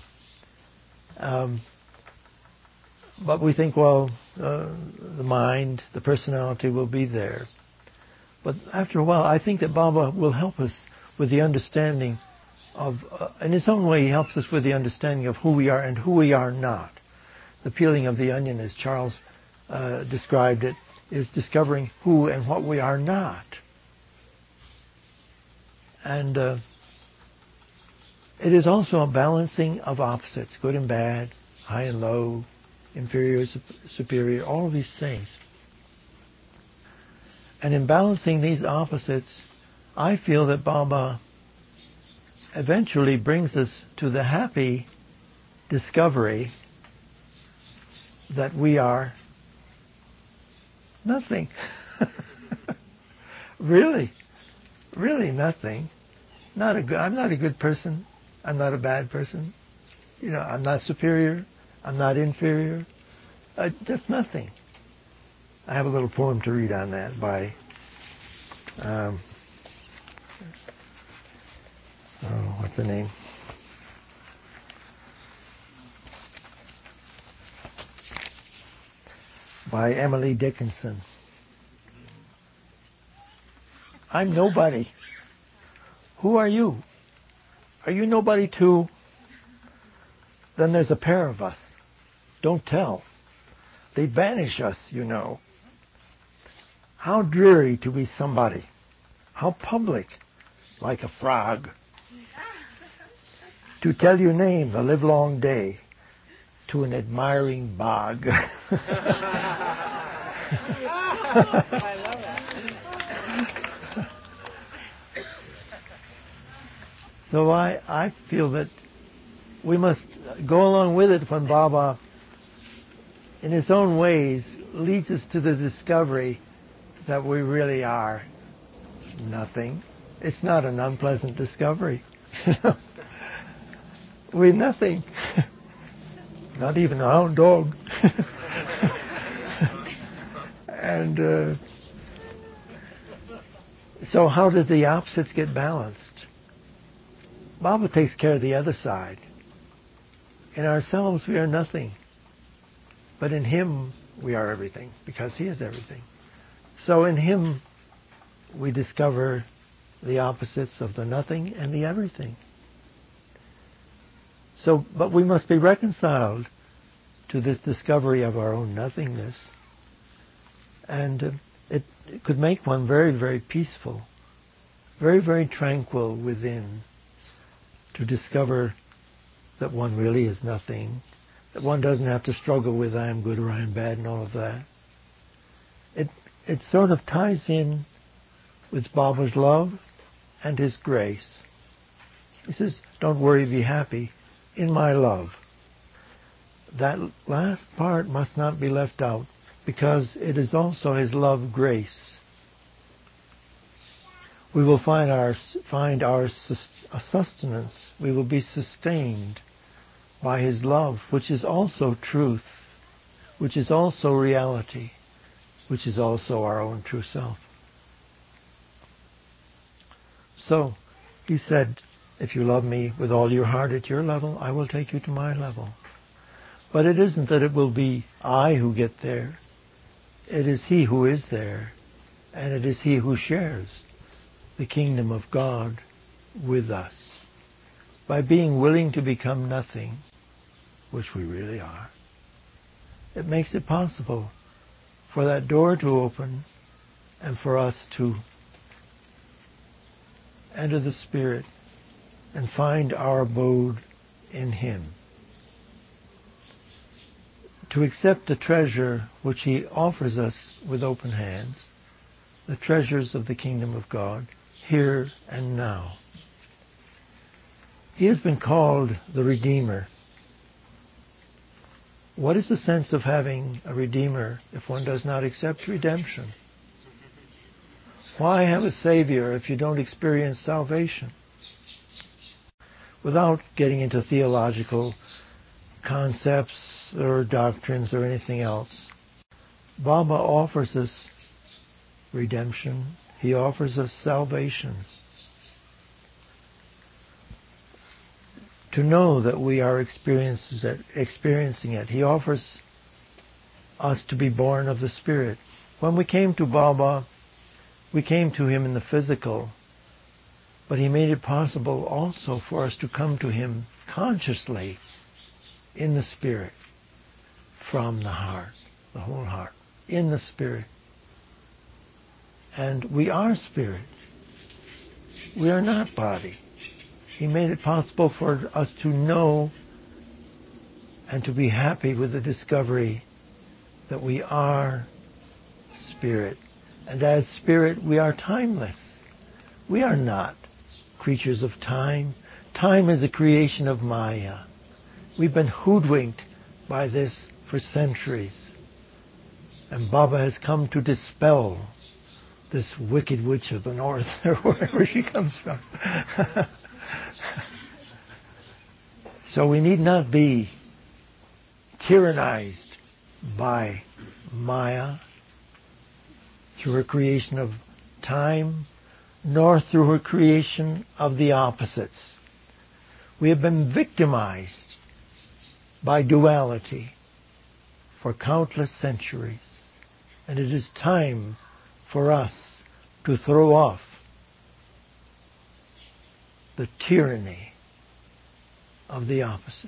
But we think, the mind, the personality will be there. But after a while, I think that Baba will help us with the understanding of, in his own way, he helps us with the understanding of who we are and who we are not. The peeling of the onion, as Charles described it, is discovering who and what we are not. And it is also a balancing of opposites, good and bad, high and low, inferior, superior, all of these things. And in balancing these opposites, I feel that Baba eventually brings us to the happy discovery that we are nothing. Really nothing. I'm not a good person. I'm not a bad person. I'm not superior. I'm not inferior. Just nothing. I have a little poem to read on that by what's the name? By Emily Dickinson. I'm nobody. Who are you? Are you nobody too? Then there's a pair of us. Don't tell. They banish us, How dreary to be somebody. How public, like a frog. To tell your name the livelong day to an admiring bog. I love it. So I feel that we must go along with it when Baba, in his own ways, leads us to the discovery that we really are nothing. It's not an unpleasant discovery. We're nothing. Not even a hound dog. And so how do the opposites get balanced? Baba takes care of the other side. In ourselves we are nothing. But in Him we are everything, because He is everything. So in Him we discover the opposites of the nothing and the everything. So, but we must be reconciled to this discovery of our own nothingness. And it could make one very, very peaceful, very, very tranquil within, to discover that one really is nothing, that one doesn't have to struggle with I am good or I am bad and all of that. It sort of ties in with Baba's love and His grace. He says, don't worry, be happy in my love. That last part must not be left out, because it is also His love grace. We will find our sustenance. We will be sustained by His love, which is also truth, which is also reality, which is also our own true self. So, He said, if you love me with all your heart at your level, I will take you to my level. But it isn't that it will be I who get there. It is He who is there, and it is He who shares the kingdom of God with us. By being willing to become nothing, which we really are, it makes it possible for that door to open and for us to enter the Spirit and find our abode in Him. To accept the treasure which He offers us with open hands, the treasures of the kingdom of God, here and now. He has been called the Redeemer. What is the sense of having a Redeemer if one does not accept redemption? Why have a Savior if you don't experience salvation? Without getting into theological concepts or doctrines or anything else, Baba offers us redemption. He offers us salvation. To know that we are experiencing it. He offers us to be born of the Spirit. When we came to Baba, we came to Him in the physical, but He made it possible also for us to come to Him consciously in the Spirit, from the heart, the whole heart, in the Spirit. And we are Spirit. We are not body. He made it possible for us to know and to be happy with the discovery that we are Spirit. And as Spirit, we are timeless. We are not creatures of time. Time is a creation of Maya. We've been hoodwinked by this for centuries. And Baba has come to dispel this wicked witch of the north, or wherever she comes from. So we need not be tyrannized by Maya through her creation of time, nor through her creation of the opposites. We have been victimized by duality for countless centuries, and it is time for us to throw off the tyranny of the opposites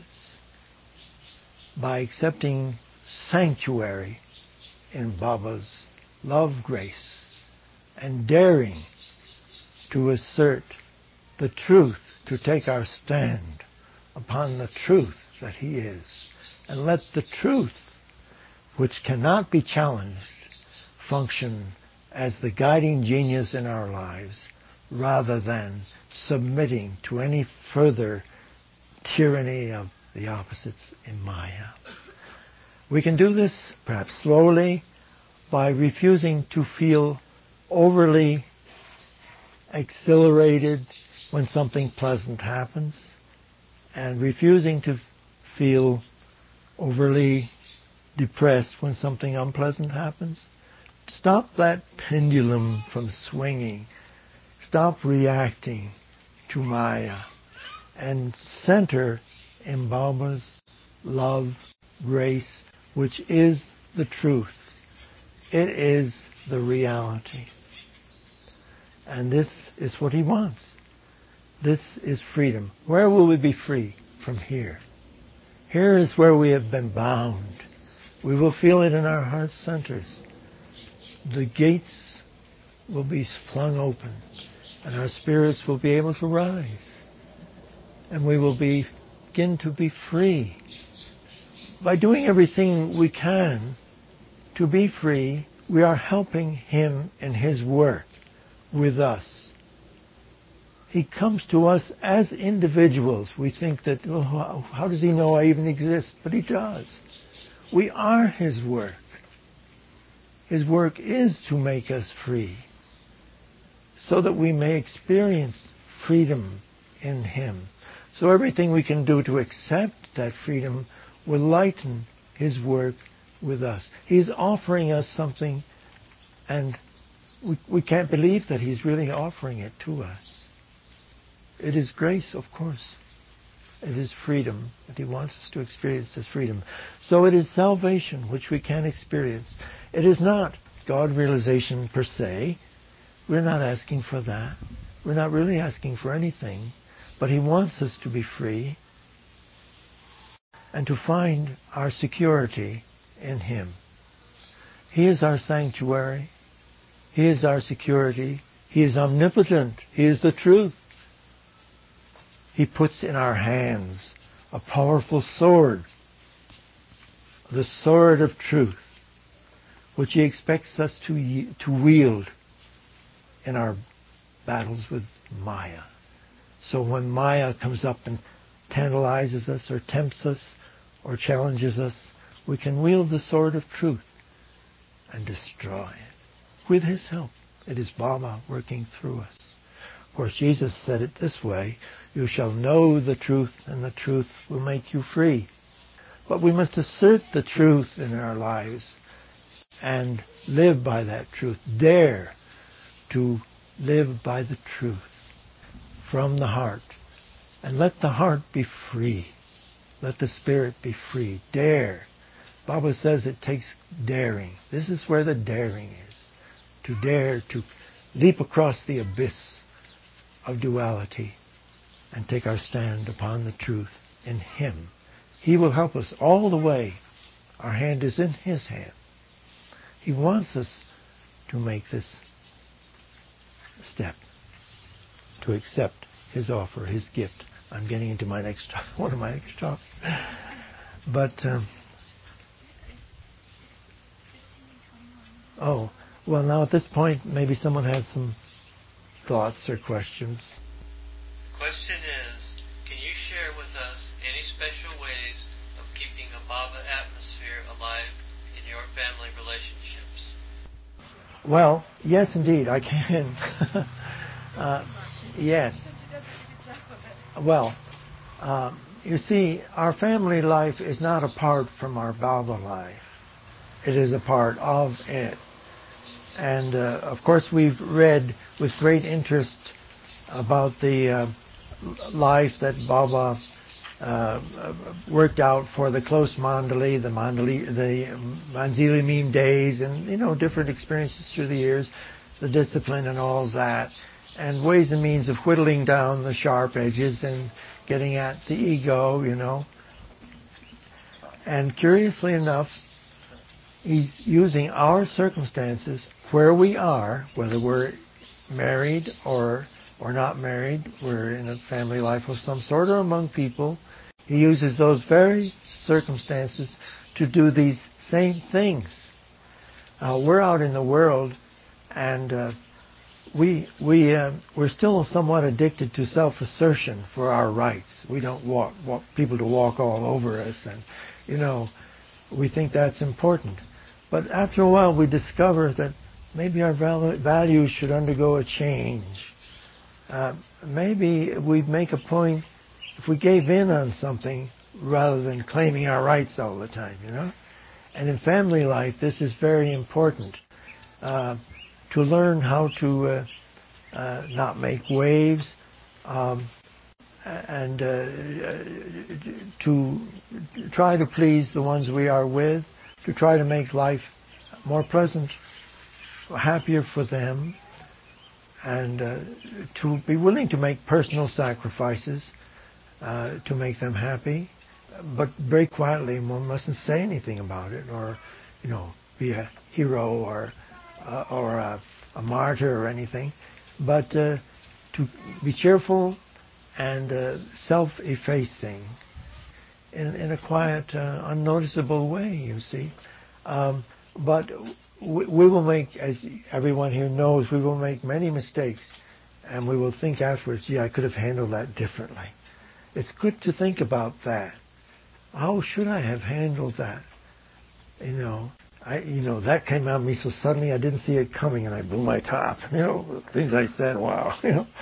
by accepting sanctuary in Baba's love, grace, and daring to assert the truth, to take our stand upon the truth that He is, and let the truth, which cannot be challenged, function as the guiding genius in our lives, rather than submitting to any further tyranny of the opposites in Maya. We can do this perhaps slowly by refusing to feel overly exhilarated when something pleasant happens, and refusing to feel overly depressed when something unpleasant happens. Stop that pendulum from swinging. Stop reacting to Maya and center in Baba's love, grace, which is the truth. It is the reality. And this is what he wants. This is freedom. Where will we be free? From here. Here is where we have been bound. We will feel it in our heart centers. The gates will be flung open, and our spirits will be able to rise. And we will begin to be free. By doing everything we can to be free, we are helping him in his work with us. He comes to us as individuals. We think that, oh, how does he know I even exist? But he does. We are his work. His work is to make us free, so that we may experience freedom in him. So everything we can do to accept that freedom will lighten his work with us. He's offering us something, and we can't believe that he's really offering it to us. It is grace, of course. It is freedom, that he wants us to experience as freedom. So it is salvation, which we can experience. It is not God realization per se. We're not asking for that. We're not really asking for anything. But he wants us to be free and to find our security in him. He is our sanctuary. He is our security. He is omnipotent. He is the truth. He puts in our hands a powerful sword, the sword of truth, which he expects us to wield in our battles with Maya. So when Maya comes up and tantalizes us or tempts us or challenges us, we can wield the sword of truth and destroy it with his help. It is Baba working through us. Of course, Jesus said it this way, you shall know the truth, and the truth will make you free. But we must assert the truth in our lives and live by that truth. Dare to live by the truth from the heart. And let the heart be free. Let the spirit be free. Dare. Baba says it takes daring. This is where the daring is. To dare to leap across the abyss of duality and take our stand upon the truth in him. He will help us all the way. Our hand is in his hand. He wants us to make this step, to accept his offer, his gift. I'm getting into one of my next talks. But, well, now at this point, maybe someone has some thoughts or questions. The question is, can you share with us any special ways of keeping a Baba atmosphere alive in your family relationships? Well, yes, indeed, I can. Yes. Well, you see, our family life is not apart from our Baba life. It is a part of it. And, of course, we've read with great interest about the life that Baba worked out for the close Mandali, the Manzili Meme days, and, different experiences through the years, the discipline and all of that, and ways and means of whittling down the sharp edges and getting at the ego, And curiously enough, he's using our circumstances where we are, whether we're married or not married, we're in a family life of some sort or among people. He uses those very circumstances to do these same things. We're out in the world and we're still somewhat addicted to self-assertion for our rights. We don't want people to walk all over us, and we think that's important. But after a while, we discover that maybe our values should undergo a change. Maybe we'd make a point if we gave in on something rather than claiming our rights all the time, And in family life, this is very important. To learn how to not make waves, and to try to please the ones we are with, to try to make life more pleasant, happier for them, and to be willing to make personal sacrifices to make them happy, but very quietly. One mustn't say anything about it, or be a hero or a martyr or anything, but to be cheerful and self-effacing in a quiet, unnoticeable way, you see. But we will make, as everyone here knows, we will make many mistakes, and we will think afterwards, gee, I could have handled that differently. It's good to think about that. How should I have handled that? That came at me so suddenly I didn't see it coming, and I blew my top. Things I said, wow.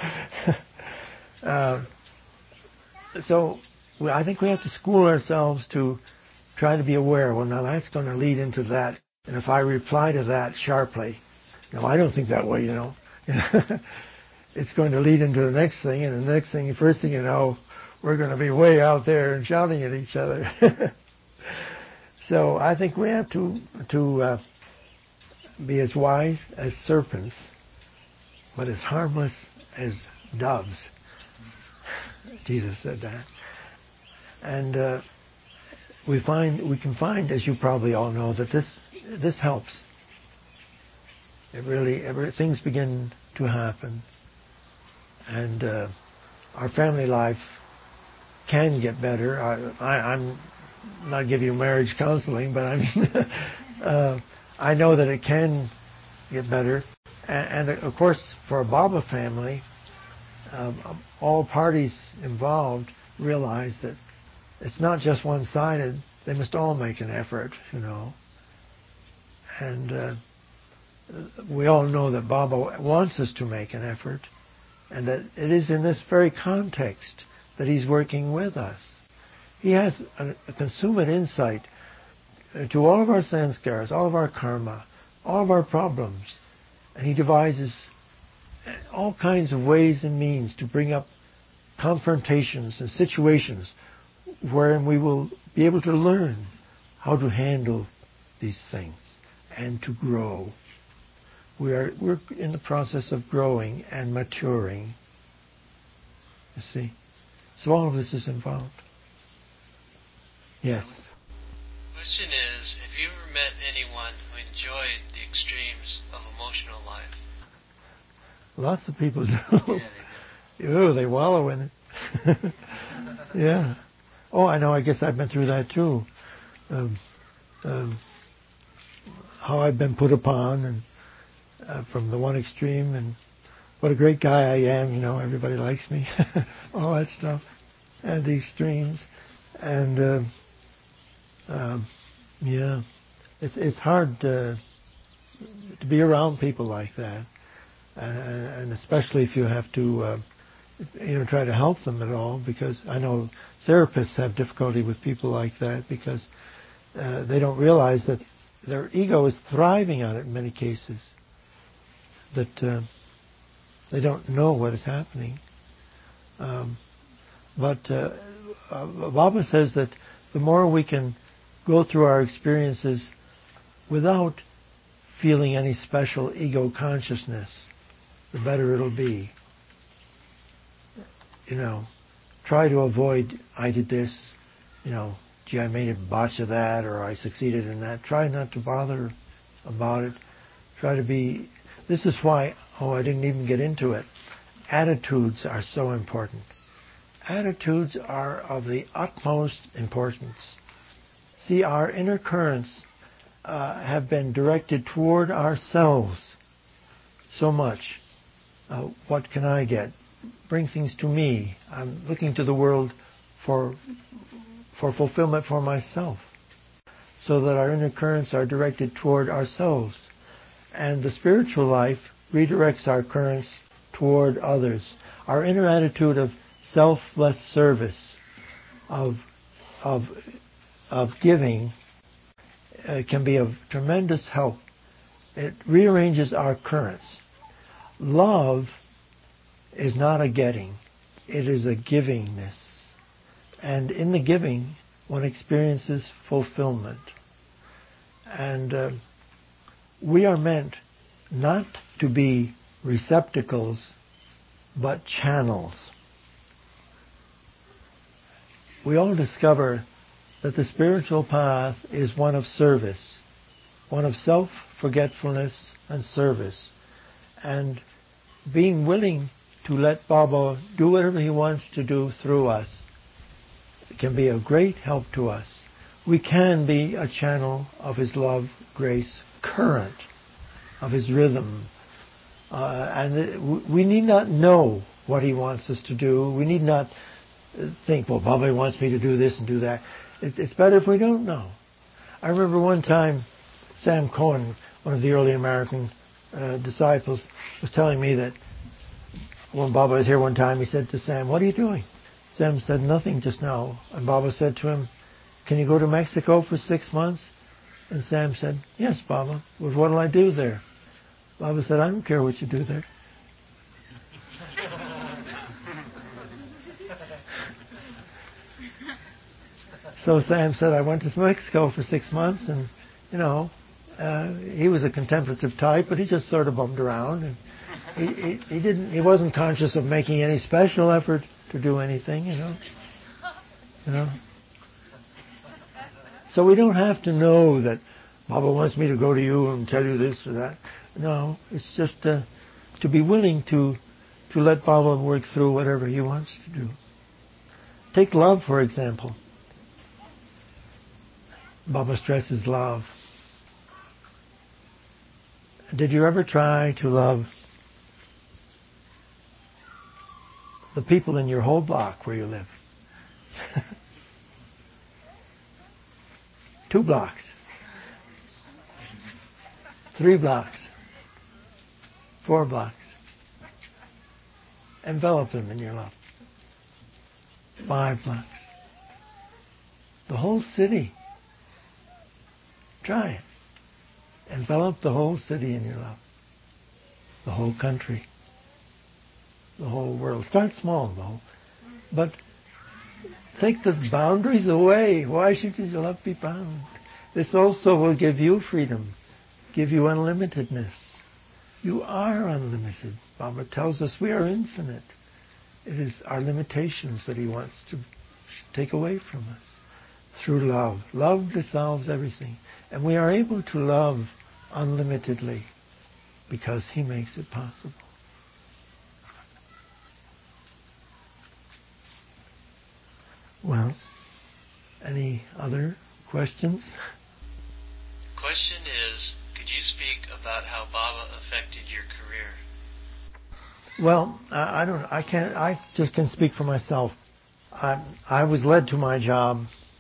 So I think we have to school ourselves to try to be aware. Well, now that's going to lead into that, and if I reply to that sharply, no, I don't think that way. It's going to lead into the next thing, and the next thing, the first thing you know, we're going to be way out there and shouting at each other. So I think we have to be as wise as serpents, but as harmless as doves. Jesus said that. And we can find, as you probably all know, that this helps. It really, things begin to happen, and our family life can get better. I'm not giving you marriage counseling, but I know that it can get better. And of course, for a Baba family, all parties involved realize that it's not just one-sided. They must all make an effort, And we all know that Baba wants us to make an effort, and that it is in this very context that he's working with us. He has a consummate insight to all of our sanskars, all of our karma, all of our problems, and he devises all kinds of ways and means to bring up confrontations and situations wherein we will be able to learn how to handle these things and to grow. We're in the process of growing and maturing. You see? So all of this is involved. Yes? Question is, have you ever met anyone who enjoyed the extremes of emotional life? Lots of people do. Yeah, they wallow in it. Yeah. Oh, I know. I guess I've been through that too. How I've been put upon, and from the one extreme, and what a great guy I am. Everybody likes me. All that stuff, and the extremes, and yeah, it's hard to be around people like that, and especially if you have to. Try to help them at all, because I know therapists have difficulty with people like that because they don't realize that their ego is thriving on it in many cases, that they don't know what is happening. But Baba says that the more we can go through our experiences without feeling any special ego consciousness, the better it'll be. Try to avoid, I did this, gee, I made a botch of that, or I succeeded in that. Try not to bother about it. Try to be, this is why, I didn't even get into it. Attitudes are so important. Attitudes are of the utmost importance. See, our inner currents have been directed toward ourselves so much. What can I get? Bring things to me. I'm looking to the world for fulfillment for myself, so that our inner currents are directed toward ourselves. And the spiritual life redirects our currents toward others. Our inner attitude of selfless service, of giving, can be of tremendous help. It rearranges our currents. Love is not a getting, it is a givingness. And in the giving, one experiences fulfillment. And we are meant not to be receptacles, but channels. We all discover that the spiritual path is one of service, one of self-forgetfulness and service. And being willing to let Baba do whatever he wants to do through us can be a great help to us. We can be a channel of his love, grace, current, of his rhythm. And we need not know what he wants us to do. We need not think, well, Baba wants me to do this and do that. It's better if we don't know. I remember one time Sam Cohen, one of the early American disciples, was telling me that when Baba was here one time, he said to Sam, "What are you doing?" Sam said, "Nothing just now." And Baba said to him, "Can you go to Mexico for 6 months?" And Sam said, "Yes, Baba. Well, what'll I do there?" Baba said, "I don't care what you do there." So Sam said, "I went to Mexico for 6 months, and, he was a contemplative type, but he just sort of bummed around. And he wasn't conscious of making any special effort to do anything, So we don't have to know that Baba wants me to go to you and tell you this or that. No, it's just to be willing to let Baba work through whatever he wants to do. Take love, for example. Baba stresses love. Did you ever try to love the people in your whole block where you live? 2 blocks. 3 blocks. 4 blocks. Envelop them in your love. 5 blocks. The whole city. Try it. Envelop the whole city in your love. The whole country. The whole world. Start small, though. But take the boundaries away. Why should your love be bound? This also will give you freedom. Give you unlimitedness. You are unlimited. Baba tells us we are infinite. It is our limitations that he wants to take away from us. Through love. Love dissolves everything. And we are able to love unlimitedly because he makes it possible. Well, any other questions? Question is, could you speak about how Baba affected your career? Well, I just can speak for myself. I was led to my job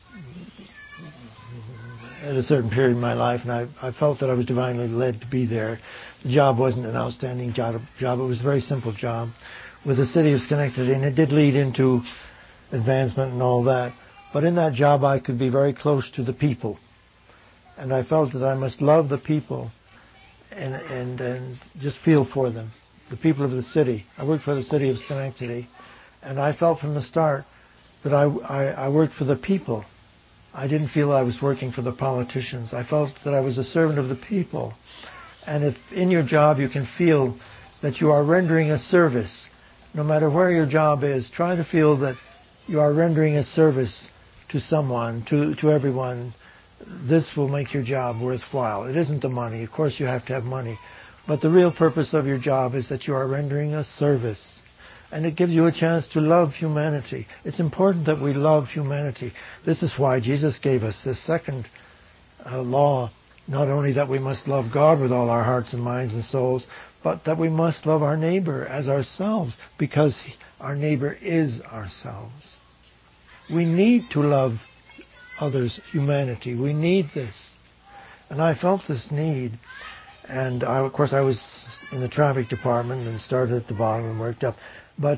at a certain period in my life, and I felt that I was divinely led to be there. The job wasn't an outstanding job. It was a very simple job with the city of Schenectady, and it did lead into advancement and all that. But in that job, I could be very close to the people. And I felt that I must love the people and just feel for them, the people of the city. I worked for the city of Schenectady, and I felt from the start that I worked for the people. I didn't feel I was working for the politicians. I felt that I was a servant of the people. And if in your job you can feel that you are rendering a service, no matter where your job is, try to feel that you are rendering a service to someone, to everyone. This will make your job worthwhile. It isn't the money. Of course you have to have money. But the real purpose of your job is that you are rendering a service. And it gives you a chance to love humanity. It's important that we love humanity. This is why Jesus gave us this second law. Not only that we must love God with all our hearts and minds and souls, but that we must love our neighbor as ourselves, because our neighbor is ourselves. We need to love others, humanity. We need this. And I felt this need. And of course I was in the traffic department and started at the bottom and worked up. But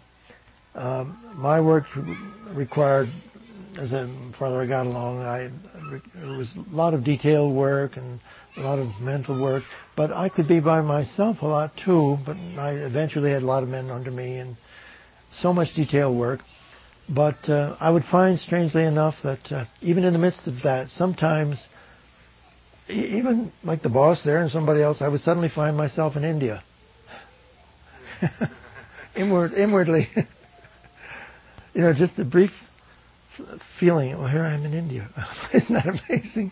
my work required, as further I got along, it was a lot of detailed work and a lot of mental work. But I could be by myself a lot too. But I eventually had a lot of men under me and so much detailed work. But I would find, strangely enough, that even in the midst of that, sometimes, even like the boss there and somebody else, I would suddenly find myself in India. Inwardly. Just a brief feeling, well, here I am in India. Isn't that amazing?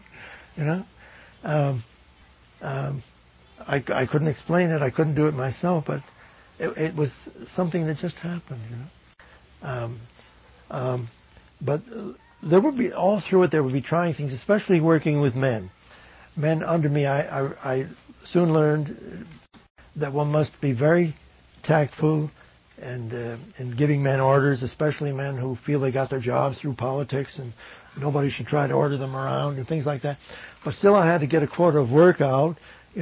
I couldn't explain it. I couldn't do it myself, but it was something that just happened, But there would be, all through it, there would be trying things, especially working with men. Men under me, I soon learned that one must be very tactful and in giving men orders, especially men who feel they got their jobs through politics and nobody should try to order them around and things like that. But still I had to get a quota of work out,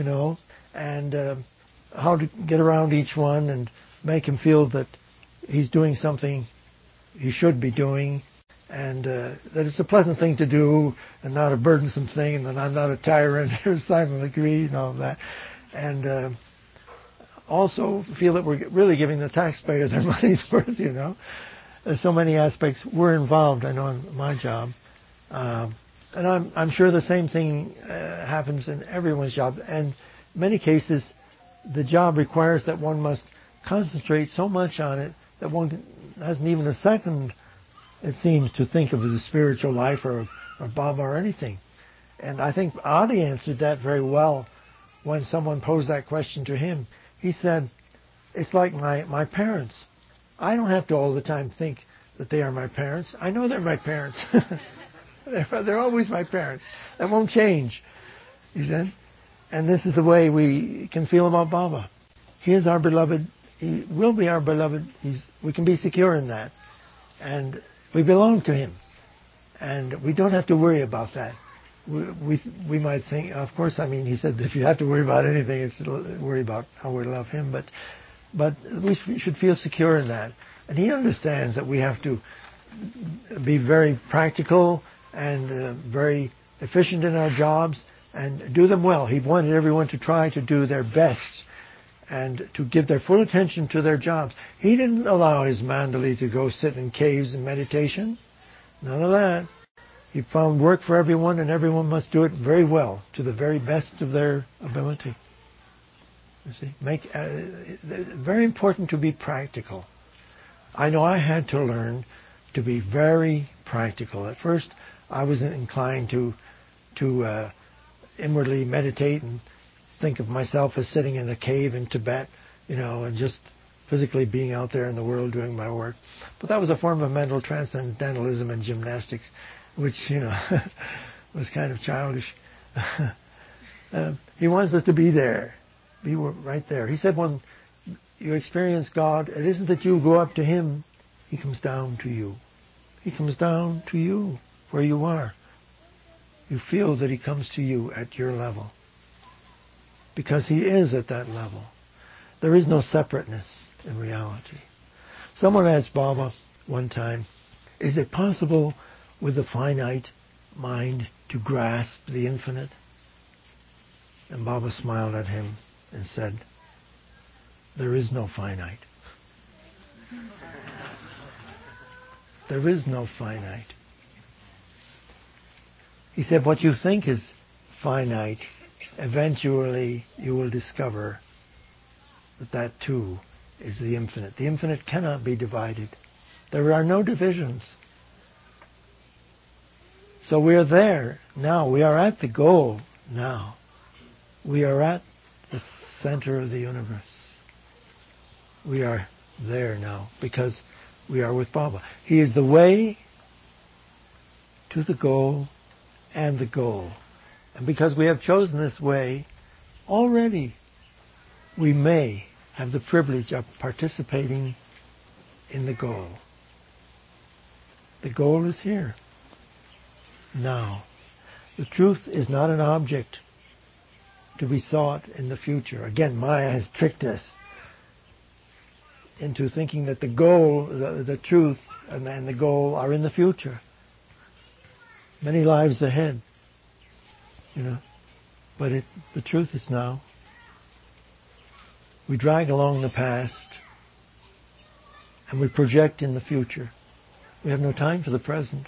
and how to get around each one and make him feel that he's doing something he should be doing, and that it's a pleasant thing to do and not a burdensome thing, and that I'm not a tyrant or Simon Legree and all of that. And also feel that we're really giving the taxpayer their money's worth, There's so many aspects were involved, I know, in my job. And I'm sure the same thing happens in everyone's job. And in many cases, the job requires that one must concentrate so much on it that one hasn't even a second, it seems, to think of as a spiritual life or Baba or anything. And I think Adi answered that very well when someone posed that question to him. He said, it's like my parents. I don't have to all the time think that they are my parents. I know they're my parents. They're always my parents. That won't change, he said. And this is the way we can feel about Baba. He is our beloved. He will be our beloved. We can be secure in that. And we belong to him. And we don't have to worry about that. We might think, of course, he said if you have to worry about anything, it's worry about how we love him. But we should feel secure in that. And he understands that we have to be very practical and very efficient in our jobs and do them well. He wanted everyone to try to do their best and to give their full attention to their jobs. He didn't allow his mandali to go sit in caves in meditation. None of that. He found work for everyone, and everyone must do it very well, to the very best of their ability. You see, very important to be practical. I know I had to learn to be very practical. At first, I was inclined to inwardly meditate and think of myself as sitting in a cave in Tibet, and just physically being out there in the world doing my work. But that was a form of mental transcendentalism and gymnastics, which, was kind of childish. He wants us to be there, be right there. He said when you experience God, it isn't that you go up to him, he comes down to you. He comes down to you where you are. You feel that he comes to you at your level. Because he is at that level. There is no separateness in reality. Someone asked Baba one time, is it possible with the finite mind to grasp the infinite? And Baba smiled at him and said, there is no finite. There is no finite. He said, what you think is finite, eventually you will discover that too is the infinite. The infinite cannot be divided. There are no divisions. So we are there now. We are at the goal now. We are at the center of the universe. We are there now because we are with Baba. He is the way to the goal and the goal. And because we have chosen this way, already we may have the privilege of participating in the goal. The goal is here, now. The truth is not an object to be sought in the future. Again, Maya has tricked us into thinking that the goal, the truth, and the goal are in the future. Many lives ahead, But the truth is now. We drag along the past, and we project in the future. We have no time for the present.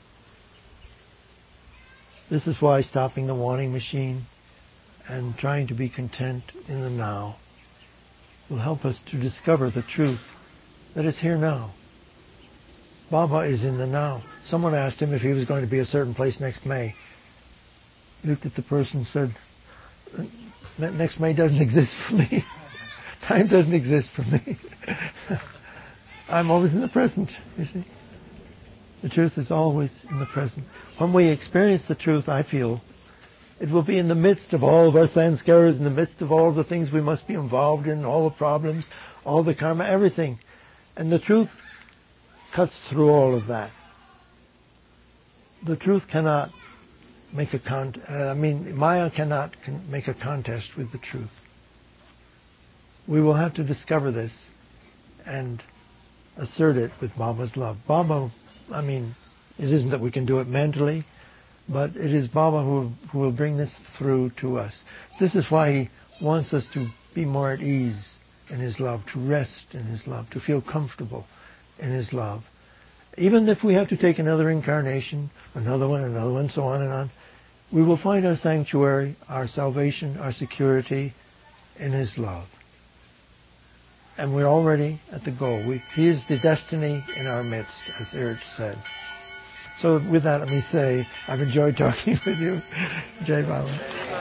This is why stopping the wanting machine and trying to be content in the now will help us to discover the truth that is here now. Baba is in the now. Someone asked him if he was going to be a certain place next May. He looked at the person and said, next May doesn't exist for me. Time doesn't exist for me. I'm always in the present, you see. The truth is always in the present. When we experience the truth, I feel, it will be in the midst of all of our sanskaras, in the midst of all the things we must be involved in, all the problems, all the karma, everything. And the truth cuts through all of that. The truth cannot make Maya cannot make a contest with the truth. We will have to discover this and assert it with Baba's love. Baba, it isn't that we can do it mentally, but it is Baba who will bring this through to us. This is why he wants us to be more at ease in his love, to rest in his love, to feel comfortable in his love. Even if we have to take another incarnation, another one, so on and on, we will find our sanctuary, our salvation, our security in his love. And we're already at the goal. He is the destiny in our midst, as Erich said. So with that, let me say, I've enjoyed talking with you. Jai Baba.